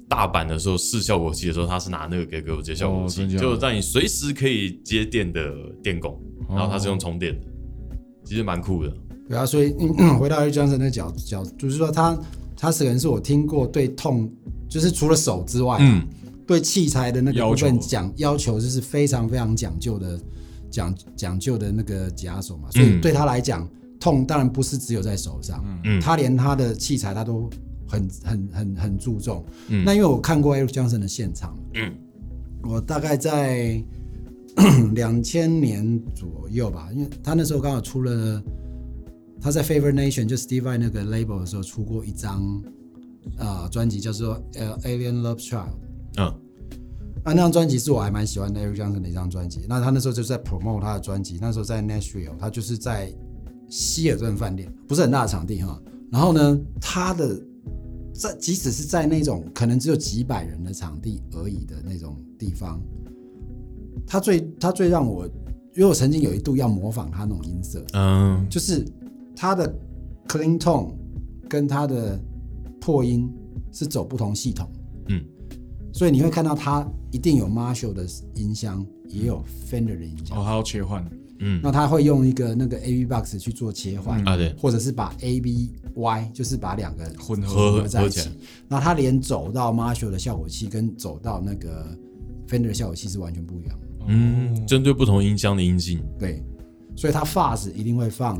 Speaker 1: 大阪的时候试效果器的时候，他是拿那个给我接效果器，就让你随时可以接电的电工，然后他是用充电的，其实蛮酷的。
Speaker 2: 对啊，所以回到 Eric Johnson 的角，就是说他可能是我听过对痛，就是除了手之外，对器材的那个部分要求就是非常非常讲究的那个吉他手嘛，所以对他来讲，痛当然不是只有在手上，他连他的器材他都很注重。那因为我看过 Eric Johnson 的现场，我大概在2000年左右吧，因为他那时候刚好出了。他在 Favorite Nation 就 Steve Vai 那个 label 的时候出过一张专辑叫做Alien Love Child。那张专辑是我还蛮喜欢的 Eric Johnson 的一张专辑。那他那时候就是在 promote 他的专辑，那时候在 Nashville， 他就是在希尔顿饭店，不是很大的场地哈。然后呢，他的即使是在那种可能只有几百人的场地而已的那种地方，他最让我，因为我曾经有一度要模仿他那种音色，就是他的 clean tone 跟他的破音是走不同系统，所以你会看到他一定有 Marshall 的音箱，也有 Fender 的音箱，
Speaker 3: 他要切换，
Speaker 2: 那他会用一个那个 AV box 去做切换，
Speaker 1: 对，
Speaker 2: 或者是把 ABY 就是把两个
Speaker 3: 混
Speaker 2: 合在一起，那他连走到 Marshall 的效果器跟走到那个 Fender 的效果器是完全不一样的，
Speaker 1: 针对不同音箱的音性，
Speaker 2: 对，所以他 Fuzz 一定会放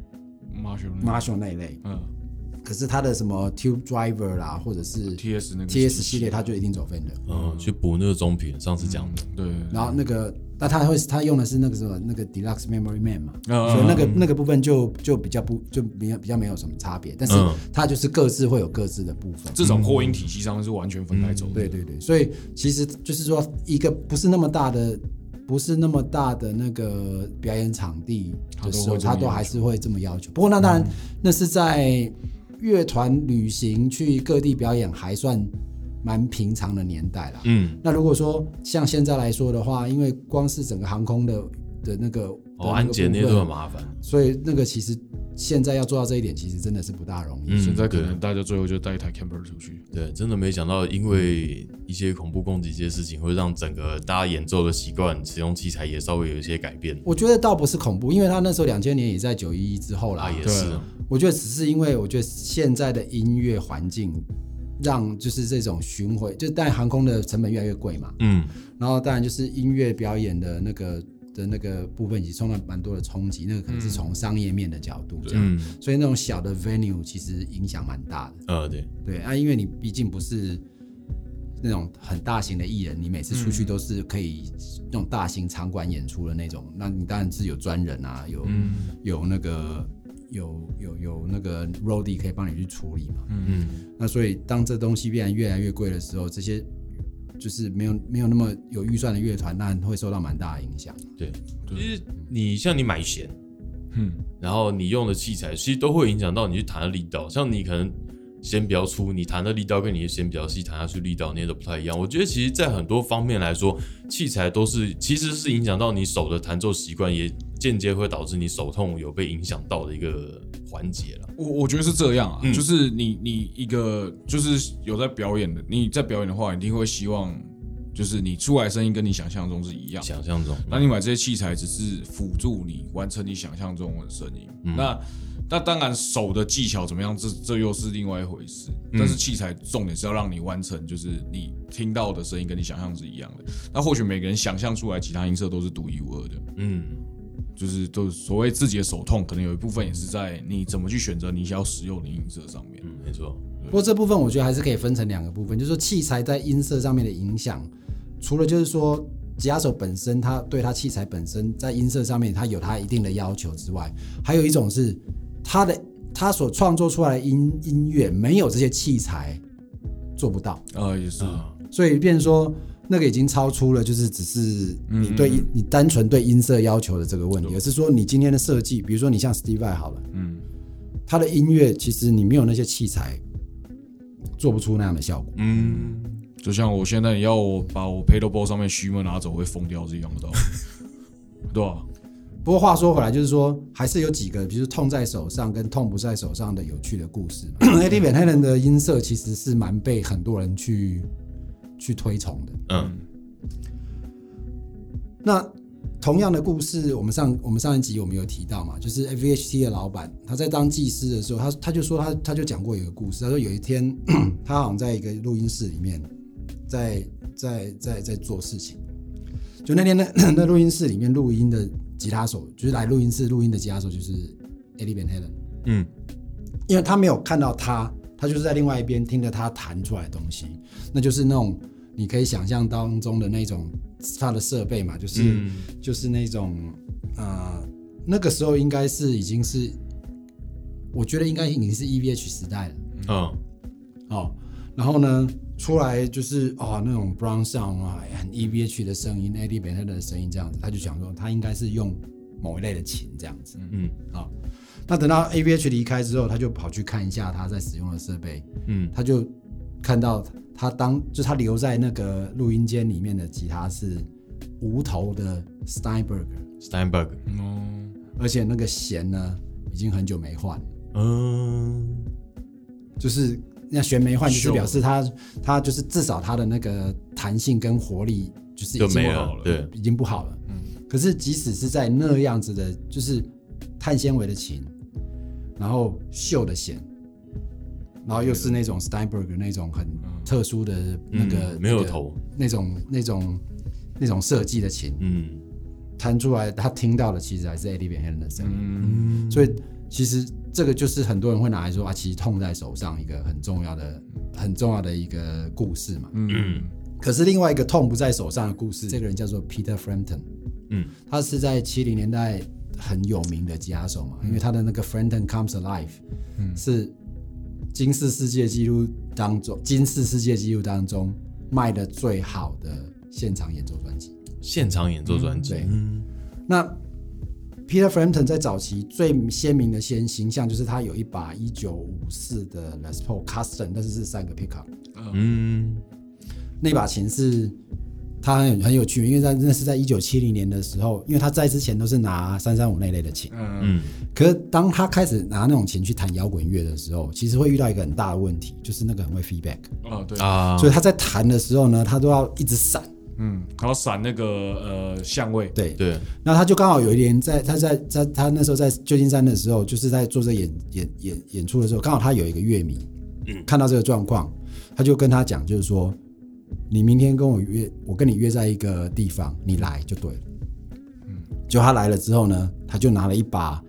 Speaker 2: Marshall 那一类，可是他的什么 Tube Driver 啦，或者是 TS 系列，他就一定走 Fender，
Speaker 1: 去补那个中频，上次讲的，
Speaker 3: 对。
Speaker 2: 然后那个，那他用的是那个什么那个 Deluxe Memory Man 嘛，所以那个部分就比较没有什么差别，但是它就是各自会有各自的部分，
Speaker 3: 这种扩音体系上是完全分开走的。
Speaker 2: 对，所以其实就是说一个不是那么大的那个表演场地的时候，他都还是会这么要求。不过那当然，那是在乐团旅行去各地表演还算蛮平常的年代啦。那如果说像现在来说的话，因为光是整个航空的那个
Speaker 1: 安检那都很麻烦，
Speaker 2: 所以那个其实现在要做到这一点，其实真的是不大容易。
Speaker 3: 现在可能大家最后就带一台 camper 出去。
Speaker 1: 对，真的没想到，因为一些恐怖攻击这些事情，会让整个大家演奏的习惯、使用器材也稍微有一些改变。
Speaker 2: 我觉得倒不是恐怖，因为他那时候2000年也在911之后啦，
Speaker 1: 也是。
Speaker 2: 我觉得只是因为我觉得现在的音乐环境让就是这种巡回，就当然航空的成本越来越贵嘛，然后当然就是音乐表演的那个部分也受到蛮多的冲击，那个可能是从商业面的角度这样，所以那种小的 venue 其实影响蛮大的。对啊，因为你毕竟不是那种很大型的艺人，你每次出去都是可以那种大型场馆演出的那种，那你当然是有专人啊，有那个有那个 roadie 可以帮你去处理嘛。那所以当这东西变得越来越贵的时候，这些就是没有那么有预算的乐团，那会受到蛮大的影响。
Speaker 1: 对，其实你买弦，然后你用的器材，其实都会影响到你去弹的力道。像你可能弦比较粗，你弹的力道跟你的弦比较细，弹下去力道那些都不太一样。我觉得其实在很多方面来说，器材都是其实是影响到你手的弹奏习惯，也间接会导致你手痛有被影响到的一个环节了。
Speaker 3: 我觉得是这样啊，就是你一个就是有在表演的，你在表演的话，一定会希望就是你出来声音跟你想象中是一样，
Speaker 1: 想象中，
Speaker 3: 那你买这些器材只是辅助你完成你想象中的声音。那当然手的技巧怎么样，这又是另外一回事。但是器材重点是要让你完成，就是你听到的声音跟你想象是一样的。那或许每个人想象出来其他音色都是独一无二的。就是都所谓自己的手痛，可能有一部分也是在你怎么去选择你想要使用的音色上面。
Speaker 1: 没错。
Speaker 2: 不过这部分我觉得还是可以分成两个部分，就是说器材在音色上面的影响，除了就是说吉他手本身他对他器材本身在音色上面他有他一定的要求之外，还有一种是他所创作出来的音乐没有这些器材做不到。
Speaker 3: 也是。
Speaker 2: 所以变成说那个已经超出了就是只是你单纯对音色要求的这个问题，而是说你今天的设计，比如说你像 Steve Vai 好了，他的音乐其实你没有那些器材做不出那样的效果。
Speaker 3: 就像我现在你要我把我 pedal board 上面虚闷拿走会疯掉是一样的道理。对吧？
Speaker 2: 不过话说回来，就是说还是有几个，比如痛在手上跟痛不在手上的有趣的故事。Eddie Van Halen 的音色其实是蛮被很多人去推崇的。那同样的故事，我们上一集我们有提到嘛，就是 VHT 的老板，他在当技师的时候，他就说他就讲过一个故事，他说有一天他好像在一个录音室里面，在做事情，就那天那录音室里面录音的吉他手，就是来录音室录音的吉他手就是 Eddie Van Halen，因为他没有看到他就是在另外一边听着他弹出来的东西，那就是那种你可以想象当中的那种。他的设备嘛，就是那种那个时候应该是已经是，我觉得应该已经是 EVH 时代了。然后呢，出来就是那种 Brown Sound 很 EVH 的声音 ，Eddie Van Halen 的声音这样子，他就想说他应该是用某一类的琴这样子。那等到 AVH 离开之后，他就跑去看一下他在使用的设备，他就看到。他留在那个录音间里面的吉他是无头的 Steinberg， 而且那个弦呢已经很久没换，就是那弦没换，就是表示他就是至少他的那个弹性跟活力就是已经不好了，对，已经不好了。可是即使是在那样子的，就是碳纤维的琴，然后锈的弦。然后又是那种 Steinberg 那种很特殊的那个
Speaker 1: 没有头
Speaker 2: 那种设计的琴，弹出来他听到的其实还是 Eddie Van Halen 的声音，所以其实这个就是很多人会拿来说其实痛在手上一个很重要的一个故事嘛。可是另外一个痛不在手上的故事，这个人叫做 Peter Frampton，他是在70年代很有名的吉他手嘛，因为他的那个 Frampton Comes Alive，是金氏世界纪录当中卖的最好的现场演奏专辑。对，那 Peter Frampton 在早期最鲜明的形象就是他有一把1954的 Les Paul Custom， 但是3个 pickup。那把琴是他很有趣，因为那是在1970年的时候，因为他在之前都是拿335那类的琴，可是当他开始拿那种琴去弹摇滚乐的时候，其实会遇到一个很大的问题，就是那个很会 feedback，所以他在弹的时候呢，他都要一直闪，
Speaker 3: 然后闪那个相位，
Speaker 2: 对，那他就刚好有一年他那时候在旧金山的时候，就是在做这演出的时候，刚好他有一个乐迷，看到这个状况，他就跟他讲，就是说。你明天跟我跟你约在一个地方，你来就对了。就他来了之后呢，他就拿了一把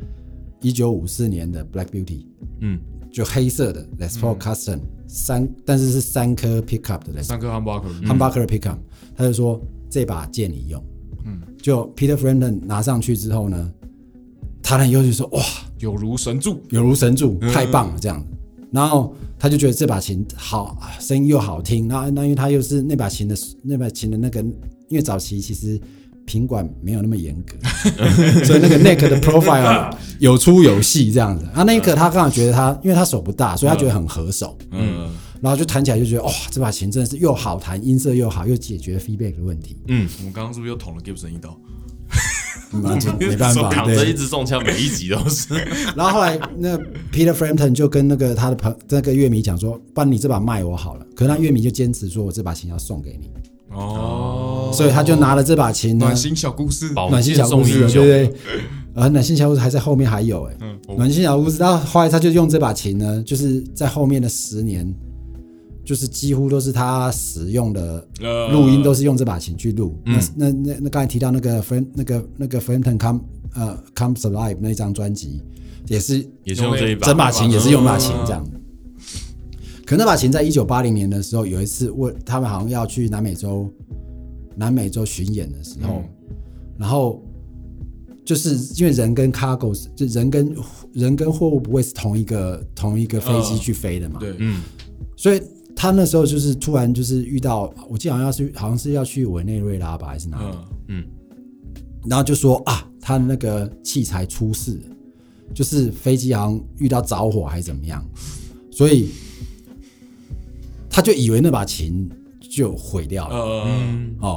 Speaker 2: 1954年的 Black Beauty，就黑色的 Les Paul Custom，但是是3颗 pickup 的 Les Paul，
Speaker 3: 3颗
Speaker 2: humbucker pickup， 他就说这把借你用。就 Peter Frampton 拿上去之后呢，他很优秀说哇，
Speaker 3: 有如神助，
Speaker 2: 太棒了这样。然后他就觉得这把琴好，声音又好听。那因为他又是那把琴的那个，因为早期其实品管没有那么严格，所以那个 neck 的 profile 有粗有细这样子。那一刻他刚好觉得因为他手不大，所以他觉得很合手。然后就弹起来就觉得哇，这把琴真的是又好弹，音色又好，又解决 feedback 的问题。
Speaker 3: 我们刚刚是不是又捅了 Gibson 一刀？
Speaker 2: 没办法，
Speaker 1: 扛着一直中枪，每一集都是。
Speaker 2: 然后后来那 Peter Frampton 就跟那个他的那个乐迷讲说，不然你这把卖我好了。可是那乐迷就坚持说我这把琴要送给你。所以他就拿了这把琴呢。
Speaker 3: 暖心小故事，
Speaker 2: 对不对？暖心小故事还在后面还有暖心小故事。然后后来他就用这把琴呢，就是在后面的10年。就是几乎都是他使用的录音都是用这把琴去录。那刚才提到那个 Frampton Comes Alive 那张专辑，也是
Speaker 1: 用这一把，
Speaker 2: 整把琴也是用那把琴这样。可那把琴在1980年的时候，有一次他们好像要去南美洲巡演的时候，然后就是因为人跟 cargo 就人跟货物不会是同一个飞机去飞的嘛，
Speaker 3: 对，
Speaker 2: 所以。他那时候就是突然就是遇到，我记得好像是要去委内瑞拉吧，还是哪里？然后就说他那个器材出事了，就是飞机好像遇到着火还是怎么样，所以他就以为那把琴就毁掉了，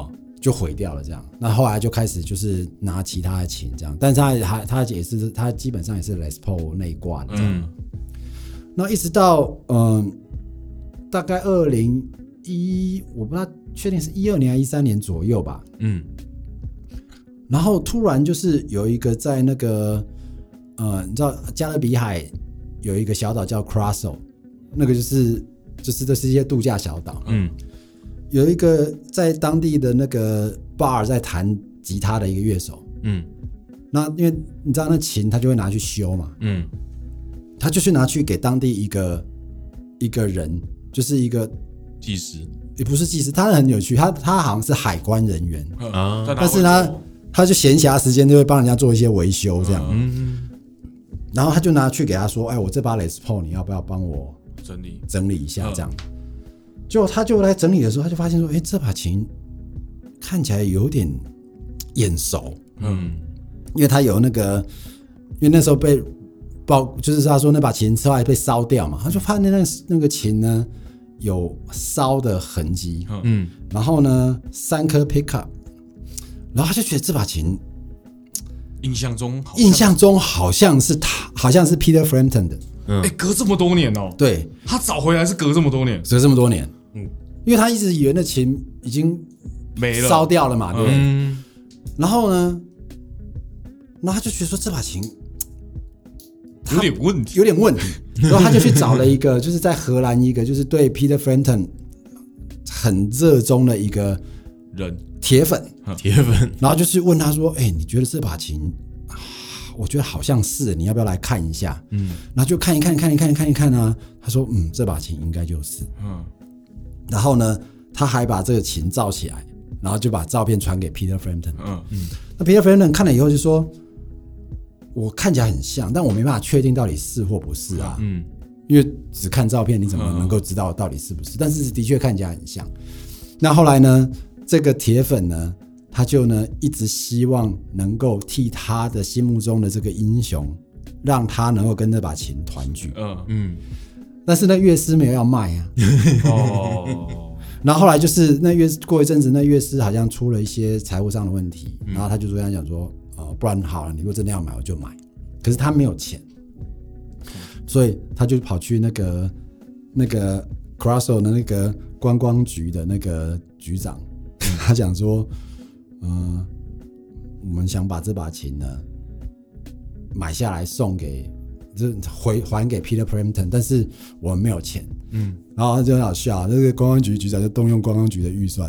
Speaker 2: 就毁掉了这样。那后来就开始就是拿其他的琴这样，但是他基本上也是 Les Paul 那一挂的这样。那一直到大概我不知道确定是12年还是13年左右吧。然后突然就是有一个在那个你知道加勒比海有一个小岛叫 Curaçao， 那个就是这是一些度假小岛。有一个在当地的那个 bar 在弹吉他的一个乐手。那因为你知道那琴他就会拿去修嘛。他就去拿去给当地一个人，就是一个
Speaker 1: 技师，
Speaker 2: 也不是技师，他很有趣，他好像是海关人员但是他就闲暇时间就会帮人家做一些维修这样。然后他就拿去给他说：“哎，我这把 Les Paul 你要不要帮我整理一下？”这样，结果他就来整理的时候，他就发现说：“哎，这把琴看起来有点眼熟。”因为他有那个，因为那时候就是他说那把琴后来被烧掉嘛，他就发现那个琴呢有烧的痕迹。然后呢3颗 pickup， 然后他就觉得这把琴
Speaker 3: 印象中
Speaker 2: 好像是 Peter Frampton 的。
Speaker 3: 隔这么多年哦。
Speaker 2: 对，
Speaker 3: 他找回来是隔这么多年。
Speaker 2: 因为他一直以为那琴已经
Speaker 3: 没了，
Speaker 2: 烧掉了嘛，对不对？然后呢，他就觉得说这把琴
Speaker 3: 有点问题，
Speaker 2: 然后他就去找了一个，就是在荷兰一个就是对 Peter Frampton 很热衷的一个
Speaker 3: 人
Speaker 2: 铁粉，
Speaker 3: 然
Speaker 2: 后就去问他说：“哎，你觉得这把琴？我觉得好像是，你要不要来看一下？”然后就看一看啊，他说：“这把琴应该就是。”然后呢，他还把这个琴照起来，然后就把照片传给 Peter Frampton。那 Peter Frampton 看了以后就说：“我看起来很像，但我没办法确定到底是或不是啊。因为只看照片，你怎么能够知道到底是不是？但是的确看起来很像。那后来呢，这个铁粉呢，他就呢一直希望能够替他的心目中的这个英雄，让他能够跟这把琴团聚。但是那乐师没有要卖啊。然后后来就是过一阵子，那乐师好像出了一些财务上的问题，然后他就跟他讲说：“不然好了，你如果真的要买，我就买。”可是他没有钱，所以他就跑去那个 Curaçao 的那个观光局的那个局长，他讲说：“我们想把这把琴呢买下来送给。”还给 Peter Frampton， 但是我们没有钱。然后他就很好笑，那个观光局局长就动用观光局的预算，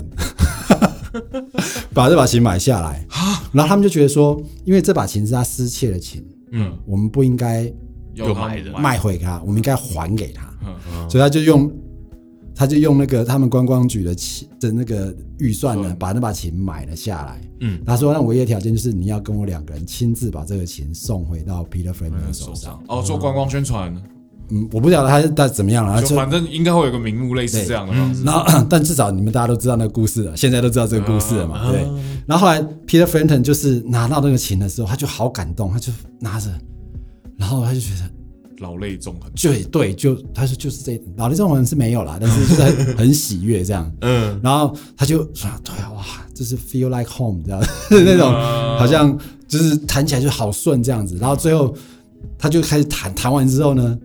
Speaker 2: 把这把琴买下来。然后他们就觉得说，因为这把琴是他失窃的琴，我们不应该卖回他，我们应该还给他。所以他就用那个他们观光局的那个预算呢，把那把琴买了下来。他说那唯一的条件就是你要跟我2个人亲自把这个琴送回到 Peter Frampton 的手上。
Speaker 3: 做观光宣传。
Speaker 2: 我不晓得他怎么样了，
Speaker 3: 就反正应该会有个名目类似这样的方式。
Speaker 2: 但至少你们大家都知道那个故事了，现在都知道这个故事了嘛，对。然后后来 Peter Frampton 就是拿到那个琴的时候，他就好感动，他就拿着，然后他就觉得
Speaker 3: 老泪纵横。
Speaker 2: 对，他说就是这老泪纵横是没有啦，但是就是很喜悦这样。然后他就说：“对啊，哇，就是 feel like home 这样那种，好像就是弹起来就好顺这样子。”然后最后他就开始弹完之后呢，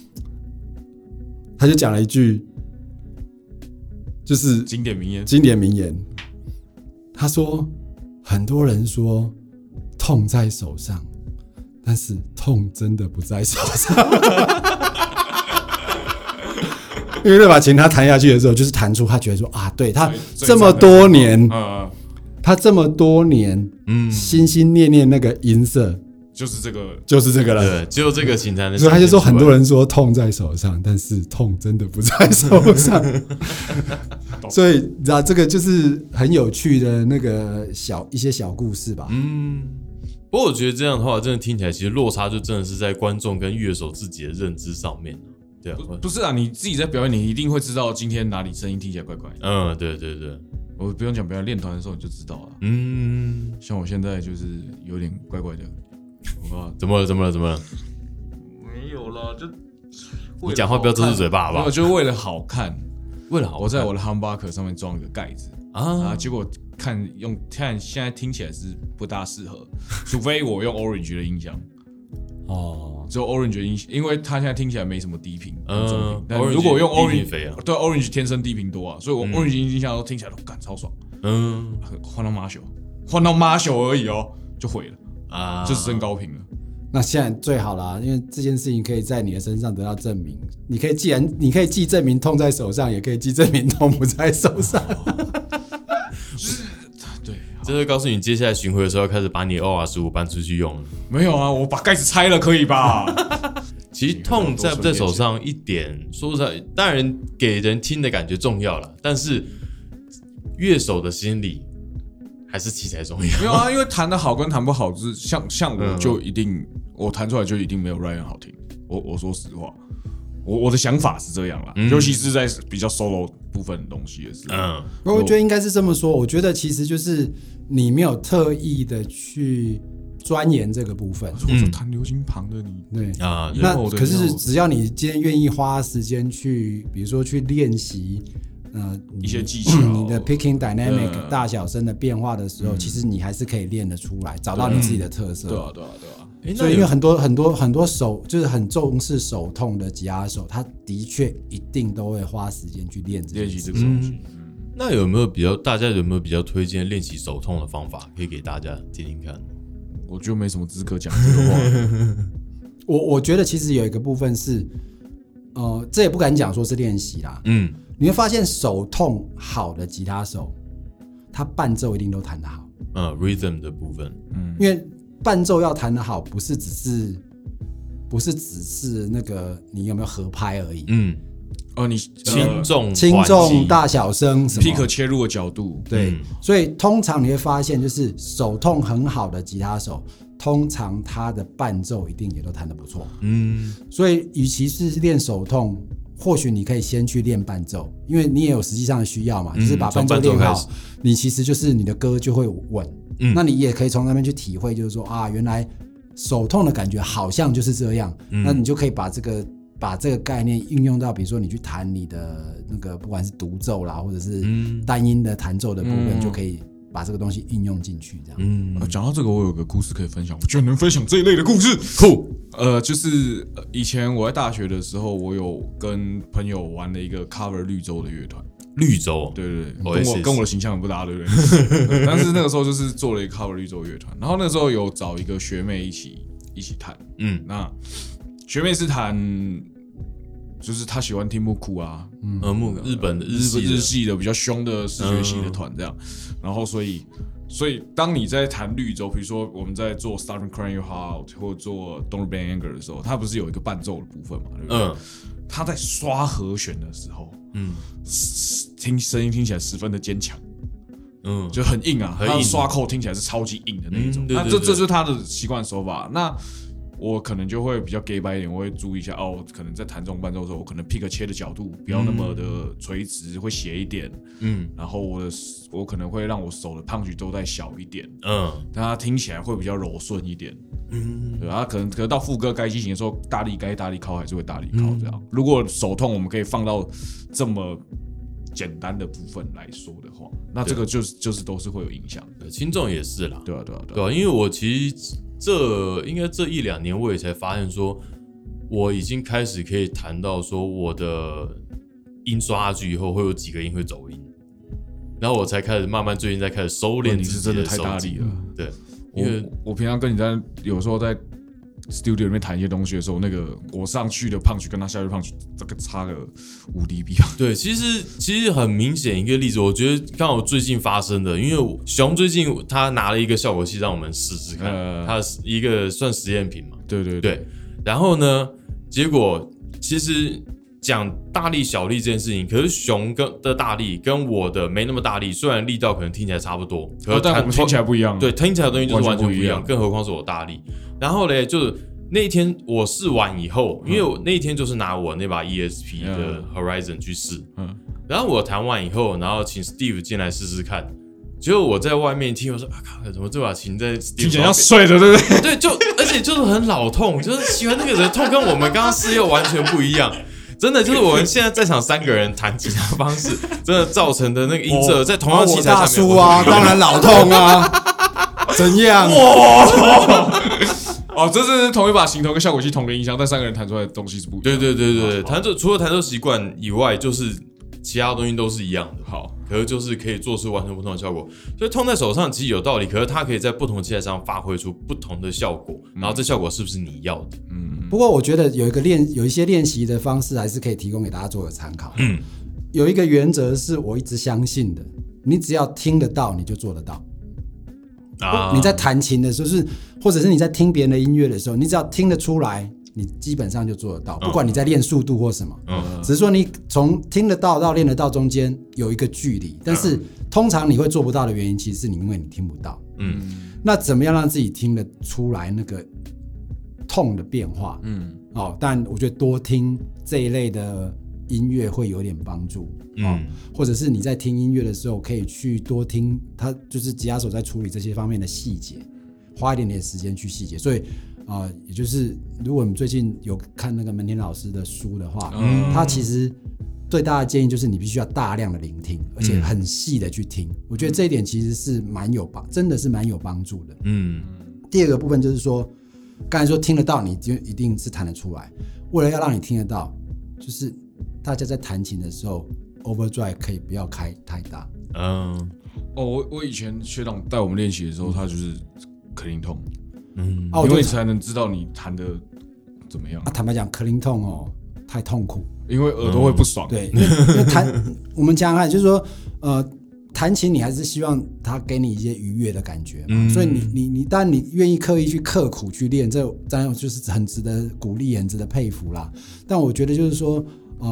Speaker 2: 他就讲了一句，就是
Speaker 3: 经典名
Speaker 2: 言。他说：“很多人说痛在手上。”但是痛真的不在手上，因为那把琴他弹下去的时候，就是弹出他觉得说对他这么多年，心心念念那个音色，
Speaker 3: 就是这个
Speaker 1: 了，对，只有这个琴才能。
Speaker 2: 所以他就说，很多人说痛在手上，但是痛真的不在手上。所以你知道这个就是很有趣的那个一些小故事吧。
Speaker 1: 不过我觉得这样的话，真的听起来其实落差就真的是在观众跟乐手自己的认知上面。对啊，
Speaker 3: 不是啊，你自己在表演，你一定会知道今天哪里声音听起来怪怪的。
Speaker 1: 对，
Speaker 3: 我不用讲表演，练团的时候你就知道了。像我现在就是有点怪怪的。
Speaker 1: 怎么了？
Speaker 3: 没有啦，就
Speaker 1: 你讲话不要遮住嘴巴好不好？
Speaker 3: 就为了好看，我在我的 humbucker 上面装了个盖子结果看现在听起来是不大适合，除非我用 Orange 的音箱。只有 Orange 的音箱，因为它现在听起来没什么低频，但如果用 Orange， 对 Orange 天生低频多啊，所以我 Orange 音箱都听起来都干超爽。换到 Marshall 而已哦，就毁了啊，就升高频了。
Speaker 2: 那现在最好啦，因为这件事情可以在你的身上得到证明。你可以既证明痛在手上，也可以既证明痛不在手上。
Speaker 3: 对，
Speaker 1: 这就告诉你接下来巡回的时候要开始把你的 OR15 搬出去用了。
Speaker 3: 没有啊，我把盖子拆了可以吧？
Speaker 1: 其实痛在不在手上一点，说实在，当然给人听的感觉重要了，但是乐手的心理还是器材重要。
Speaker 3: 没有啊，因为弹得好跟弹不好，像我就一定，我弹出来就一定没有 Ryan 好听。我说实话，我的想法是这样啦，尤其是在比较 solo 部分的东西的时候。
Speaker 2: 我觉得应该是这么说。我觉得其实就是你没有特意的去钻研这个部分。
Speaker 3: 我说弹流行旁的你，
Speaker 2: 对啊，那可是只要你今天愿意花时间去，比如说去练习。
Speaker 3: 一些技巧，
Speaker 2: 你的 picking dynamic 大小声的变化的时候，其实你还是可以练得出来，找到你自己的特色。
Speaker 3: 对啊。
Speaker 2: 所以因为很多手就是很重视手痛的吉他手，他的确一定都会花时间去练习
Speaker 3: 这个东西。
Speaker 1: 那大家有没有比较推荐练习手痛的方法，可以给大家听听看？
Speaker 3: 我就没什么资格讲这个话。
Speaker 2: 我觉得其实有一个部分是，这也不敢讲说是练习啦。你会发现手痛好的吉他手，他伴奏一定都弹得好。
Speaker 1: rhythm 的部分，
Speaker 2: 因为伴奏要弹得好，不是只是那个你有没有合拍而已。
Speaker 3: 你
Speaker 1: 轻
Speaker 2: 重大小声什么
Speaker 3: pick 切入的角度，
Speaker 2: 对，所以通常你会发现，就是手痛很好的吉他手，通常他的伴奏一定也都弹得不错。所以与其是练手痛，或许你可以先去练伴奏，因为你也有实际上的需要嘛，就是把伴奏练好，你其实就是你的歌就会稳。那你也可以从那边去体会，就是说啊，原来手痛的感觉好像就是这样。那你就可以把这个概念应用到，比如说你去弹你的那个不管是独奏啦，或者是单音的弹奏的部分，就可以把这个东西应用进去。这样。
Speaker 3: 讲到这个，我有个故事可以分享，我居然能分享这一类的故事，酷。就是以前我在大学的时候，我有跟朋友玩了一个 cover 绿洲的乐团。
Speaker 1: 绿洲，
Speaker 3: 对，跟我的形象很不搭，对不对？但是那个时候就是做了一个 cover 绿洲乐团，然后那个时候有找一个学妹一起弹。那学妹是弹，就是她喜欢听木库啊，
Speaker 1: 日本的日
Speaker 3: 系的比较凶的视觉系的团这样。然后所以当你在弹绿洲，比如说我们在做 Start Crying Your Heart Out 或者做 Don't Bang Anger 的时候，它不是有一个伴奏的部分嘛，对不对？他在刷和弦的时候，声音听起来十分的坚强，就很硬啊，他的刷扣听起来是超级硬的那一种。那这就是他的习惯手法。那我可能就会比较 gay 掰一点，我会注意一下可能在弹这种伴奏的时候，我可能 pick 切的角度不要那么的垂直，会斜一点。然后我可能会让我手的 punch 都再小一点，但它听起来会比较柔顺一点。对啊，可能到副歌该进行的时候，大力靠还是会大力靠这样。如果手痛我们可以放到这么简单的部分来说的话，那这个就是都是会有影响的。
Speaker 1: 轻重也是啦，
Speaker 3: 对啊，
Speaker 1: 因为我其实应该这一两年我也才发现说，我已经开始可以谈到说我的音刷下去以后会有几个音会走音，然后我才开始慢慢最近在开始收敛。
Speaker 3: 你是真的太大力了，
Speaker 1: 对。
Speaker 3: 因为我平常跟你有时候在 studio 里面弹一些东西的时候，那个我上去的 punch 跟他下去 punch 这个差个5 dB 吧。
Speaker 1: 对，其实很明显一个例子，我觉得刚好最近发生的，因为熊最近他拿了一个效果器让我们试试看，他一个算实验品嘛。对。然后呢，结果其实讲大力小力这件事情，可是熊的大力跟我的没那么大力，虽然力道可能听起来差不多，
Speaker 3: 但我们听起来不一样。
Speaker 1: 对，听起来的东西就是完全不一样，更何况是我大力。然后嘞，就是那一天我试完以后，因为我那一天就是拿我那把 ESP 的 Horizon 去试，然后我弹完以后，然后请 Steve 进来试试看。结果我在外面听，我说靠，怎么这把琴在
Speaker 3: 听起来像碎的，对不对？
Speaker 1: 对，而且就是很老痛，就是喜欢那个人痛，跟我们刚刚试又完全不一样。 真的就是我们现在在场3个人弹吉他方式，真的造成的那个音色，在同样器材下面，大
Speaker 2: 叔啊，当然老痛啊，怎样？
Speaker 3: 这是同一把琴、同一个效果器、同一个音箱，但3个人弹出来的东西是不一样的。
Speaker 1: 对，除了弹奏习惯以外，就是其他东西都是一样的。
Speaker 3: 好，
Speaker 1: 可是就是可以做出完全不同的效果。所以痛在手上其实有道理，可是它可以在不同的器材上发挥出不同的效果，然后这效果是不是你要的？
Speaker 2: 不过我觉得有一些练习的方式还是可以提供给大家做个参考。有一个原则是我一直相信的，你只要听得到，你就做得到。你在弹琴的时候或者是你在听别人的音乐的时候，你只要听得出来，你基本上就做得到。不管你在练速度或什么，只是说你从听得到到练得到中间有一个距离。但是通常你会做不到的原因，其实是因为你听不到。那怎么样让自己听得出来那个痛的变化？但我觉得多听这一类的音乐会有点帮助。或者是你在听音乐的时候可以去多听他就是吉他手在处理这些方面的细节，花一点点时间去细节。所以也就是如果你最近有看那个门田老师的书的话，他其实对大家的建议就是你必须要大量的聆听，而且很细的去听。我觉得这一点其实是真的是蛮有帮助的。第二个部分就是说，刚才说听得到，你就一定是弹得出来。为了要让你听得到，就是大家在弹琴的时候 overdrive 可以不要开太大。
Speaker 3: 我以前学长带我们练习的时候，他就是clean tone，因为才能知道你弹的怎么样。
Speaker 2: 坦白讲，clean tone太痛苦，
Speaker 3: 因为耳朵会不爽。
Speaker 2: 对，因为我们讲看就是说，弹琴你还是希望它给你一些愉悦的感觉嘛。所以你当然你愿意刻意去刻苦去练，这当然就是很值得鼓励，很值得佩服啦。但我觉得就是说，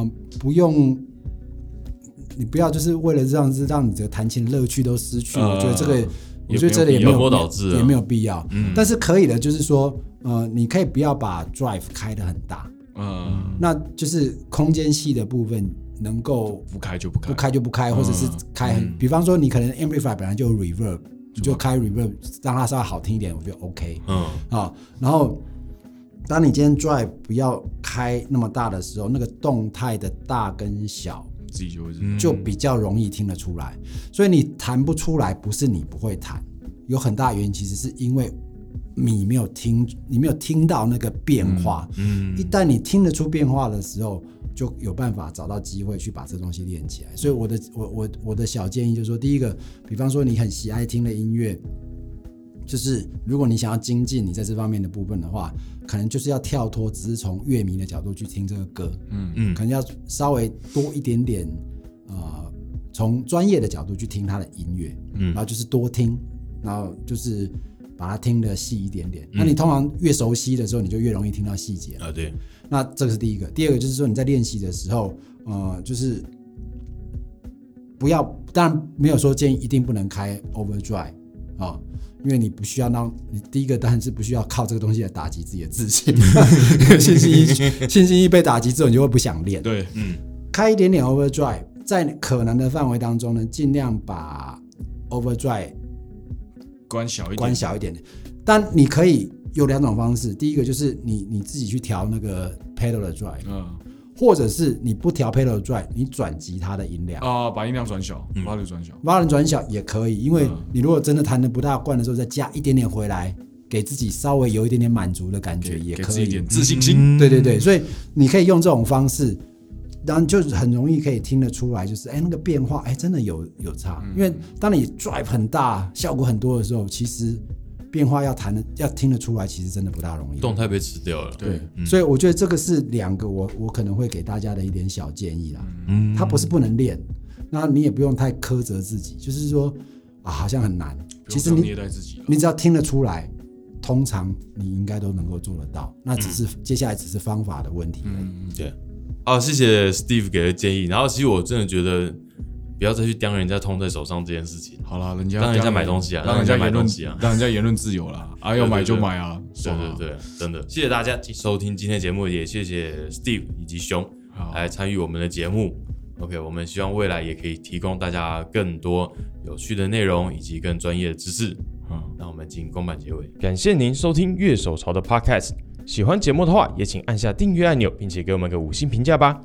Speaker 2: 你不要就是为了让你这个弹琴的乐趣都失去。我觉得这个也没有必要。但是可以的，就是说，你可以不要把 drive 开得很大。那就是空间系的部分能够
Speaker 3: 不开就
Speaker 2: 不开，或者是开比方说你可能 amplifier 本来就有 reverb， 你就开 reverb 让它稍微好听一点，我觉得 OK。然后当你今天 drive 不要开那么大的时候，那个动态的大跟小
Speaker 3: 自己
Speaker 2: 就比较容易听得出来。所以你弹不出来，不是你不会弹，有很大原因其实是因为你没有听到那个变化。一旦你听得出变化的时候，就有办法找到机会去把这东西练起来。所以我的小建议就是说，第一个，比方说你很喜爱听的音乐，就是如果你想要精进你在这方面的部分的话，可能就是要跳脱只是从乐迷的角度去听这个歌。可能要稍微多一点点从专业的角度去听他的音乐。然后就是多听，然后就是把它听得细一点点。那你通常越熟悉的时候，你就越容易听到细节。
Speaker 1: 对。
Speaker 2: 那这个是第一个。第二个就是说你在练习的时候，就是不要，当然没有说建议一定不能开 overdrive 因为你不需要你第一个当然是不需要靠这个东西来打击自己的自信。信心一被打击之后，你就会不想练。
Speaker 3: 对，
Speaker 2: 开一点点 overdrive， 在可能的范围当中呢，尽量把 overdrive
Speaker 3: 关小一点。
Speaker 2: 但你可以有2种方式，第一个就是你自己去调那个 pedal 的 drive，或者是你不调 pedal 的 drive， 你转吉他的音量
Speaker 3: 把音量转小
Speaker 2: ，volume 转小也可以。因为你如果真的弹得不大惯的时候，再加一点点回来，给自己稍微有一点点满足的感觉也可以，
Speaker 3: 给自己一点自信心。
Speaker 2: 对，所以你可以用这种方式，然后就很容易可以听得出来，就是那个变化真的有差。因为当你 drive 很大，效果很多的时候，其实变化要听得出来，其实真的不大容易，
Speaker 1: 动态被吃掉了。
Speaker 2: 对，所以我觉得这个是2个我可能会给大家的一点小建议啦。它不是不能练，那你也不用太苛责自己，就是说好像很难，其实你只要听得出来，通常你应该都能够做得到。那接下来只是方法的问题而已。
Speaker 1: 对，谢谢 Steve 给的建议。然后其实我真的觉得，不要再去刁人家痛在手上这件事情。
Speaker 3: 好啦，
Speaker 1: 让人家买东西啊，让人家买东西啊，
Speaker 3: 让人家言论自由啦。要买就买啊。
Speaker 1: 对，真的，谢谢大家收听今天的节目，也谢谢 Steve 以及熊来参与我们的节目。OK， 我们希望未来也可以提供大家更多有趣的内容以及更专业的知识。那我们进公版结尾，感谢您收听乐手潮的 Podcast。喜欢节目的话，也请按下订阅按钮，并且给我们个5星评价吧。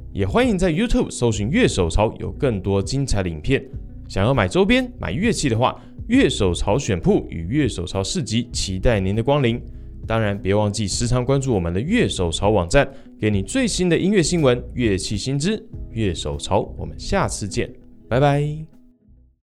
Speaker 1: 也欢迎在 YouTube 搜寻乐手潮，有更多精彩的影片。想要买周边、买乐器的话，乐手潮选铺与乐手潮市集期待您的光临。当然，别忘记时常关注我们的乐手潮网站，给你最新的音乐新闻、乐器新知。乐手潮，我们下次见，拜拜。